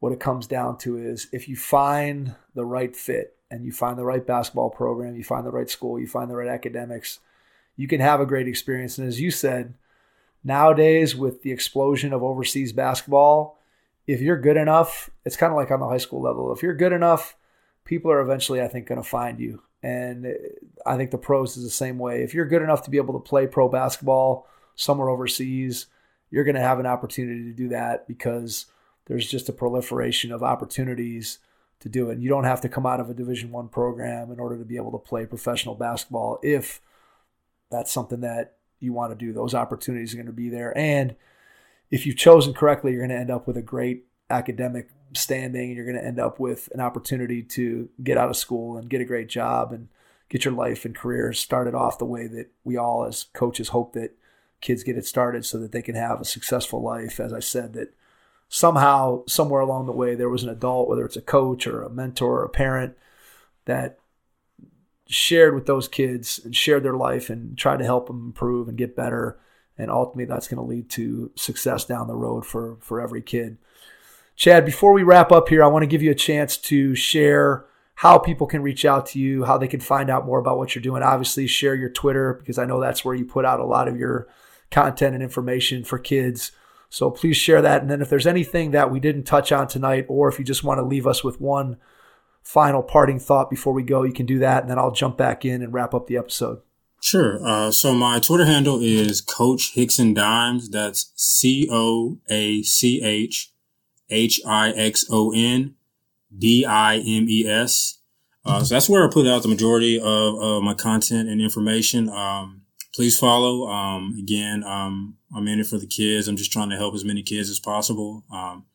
what it comes down to is if you find the right fit and you find the right basketball program, you find the right school, you find the right academics, you can have a great experience. And as you said, nowadays with the explosion of overseas basketball, if you're good enough, it's kind of like on the high school level. If you're good enough, people are eventually, I think, going to find you. And I think the pros is the same way. If you're good enough to be able to play pro basketball somewhere overseas, you're going to have an opportunity to do that because there's just a proliferation of opportunities to do it. And you don't have to come out of a Division One program in order to be able to play professional basketball if that's something that you want to do. Those opportunities are going to be there. And if you've chosen correctly, you're going to end up with a great academic standing, and you're going to end up with an opportunity to get out of school and get a great job and get your life and career started off the way that we all as coaches hope that kids get it started so that they can have a successful life. As I said, that somehow, somewhere along the way, there was an adult, whether it's a coach or a mentor or a parent, that shared with those kids and shared their life and tried to help them improve and get better. And ultimately, that's going to lead to success down the road for, for every kid. Chad, before we wrap up here, I want to give you a chance to share how people can reach out to you, how they can find out more about what you're doing. Obviously, share your Twitter because I know that's where you put out a lot of your content and information for kids. So please share that. And then if there's anything that we didn't touch on tonight, or if you just want to leave us with one final parting thought before we go, you can do that. And then I'll jump back in and wrap up the episode. Sure. Uh, so my Twitter handle is Coach Hickson Dimes. That's C O A C H H I X O N D I M E S. Uh, so that's where I put out the majority of, of my content and information. Um, please follow. Um, again, um, I'm in it for the kids. I'm just trying to help as many kids as possible. Um,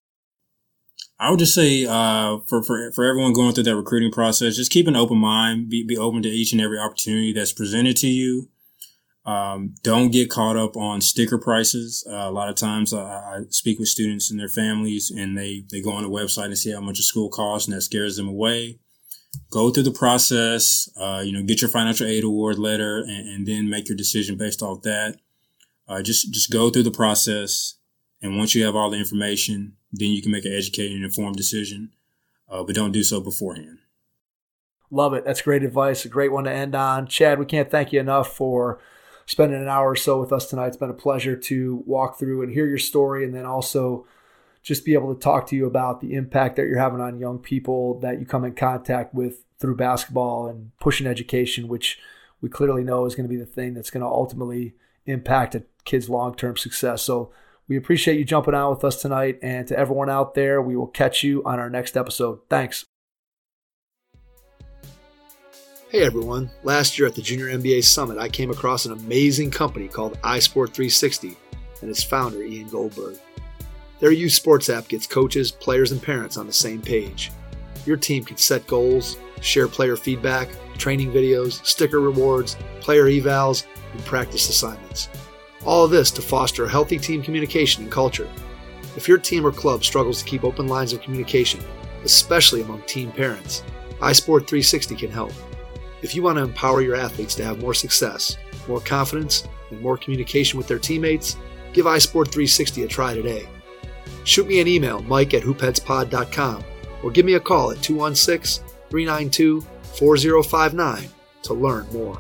I would just say, uh, for, for, for everyone going through that recruiting process, just keep an open mind, be, be open to each and every opportunity that's presented to you. Um, don't get caught up on sticker prices. Uh, a lot of times I, I speak with students and their families, and they, they go on the website and see how much a school costs, and that scares them away. Go through the process, uh, you know, get your financial aid award letter, and, and then make your decision based off that. Uh, just, just go through the process. And once you have all the information, then you can make an educated and informed decision. Uh, but don't do so beforehand. Love it. That's great advice. A great one to end on. Chad, we can't thank you enough for spending an hour or so with us tonight. It's been a pleasure to walk through and hear your story, and then also just be able to talk to you about the impact that you're having on young people that you come in contact with through basketball and pushing education, which we clearly know is going to be the thing that's going to ultimately impact a kid's long-term success. So we appreciate you jumping on with us tonight, and to everyone out there, we will catch you on our next episode. Thanks. Hey everyone, last year at the Junior N B A Summit, I came across an amazing company called iSport three sixty and its founder, Ian Goldberg. Their youth sports app gets coaches, players, and parents on the same page. Your team can set goals, share player feedback, training videos, sticker rewards, player evals, and practice assignments. All of this to foster a healthy team communication and culture. If your team or club struggles to keep open lines of communication, especially among teen parents, iSport three sixty can help. If you want to empower your athletes to have more success, more confidence, and more communication with their teammates, give iSport three sixty a try today. Shoot me an email, mike at hoopheadspod dot com, or give me a call at two one six, three nine two, four zero five nine to learn more.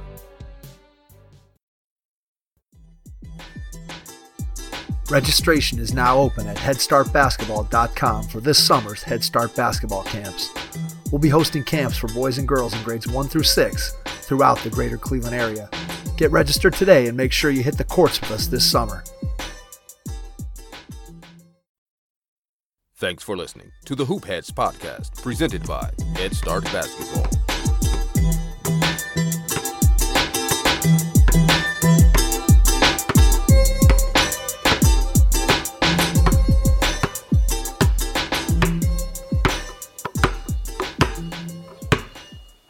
Registration is now open at head start basketball dot com for this summer's Head Start basketball camps. We'll be hosting camps for boys and girls in grades one through six throughout the greater Cleveland area. Get registered today and make sure you hit the courts with us this summer. Thanks for listening to the Hoop Heads podcast, presented by Head Start Basketball.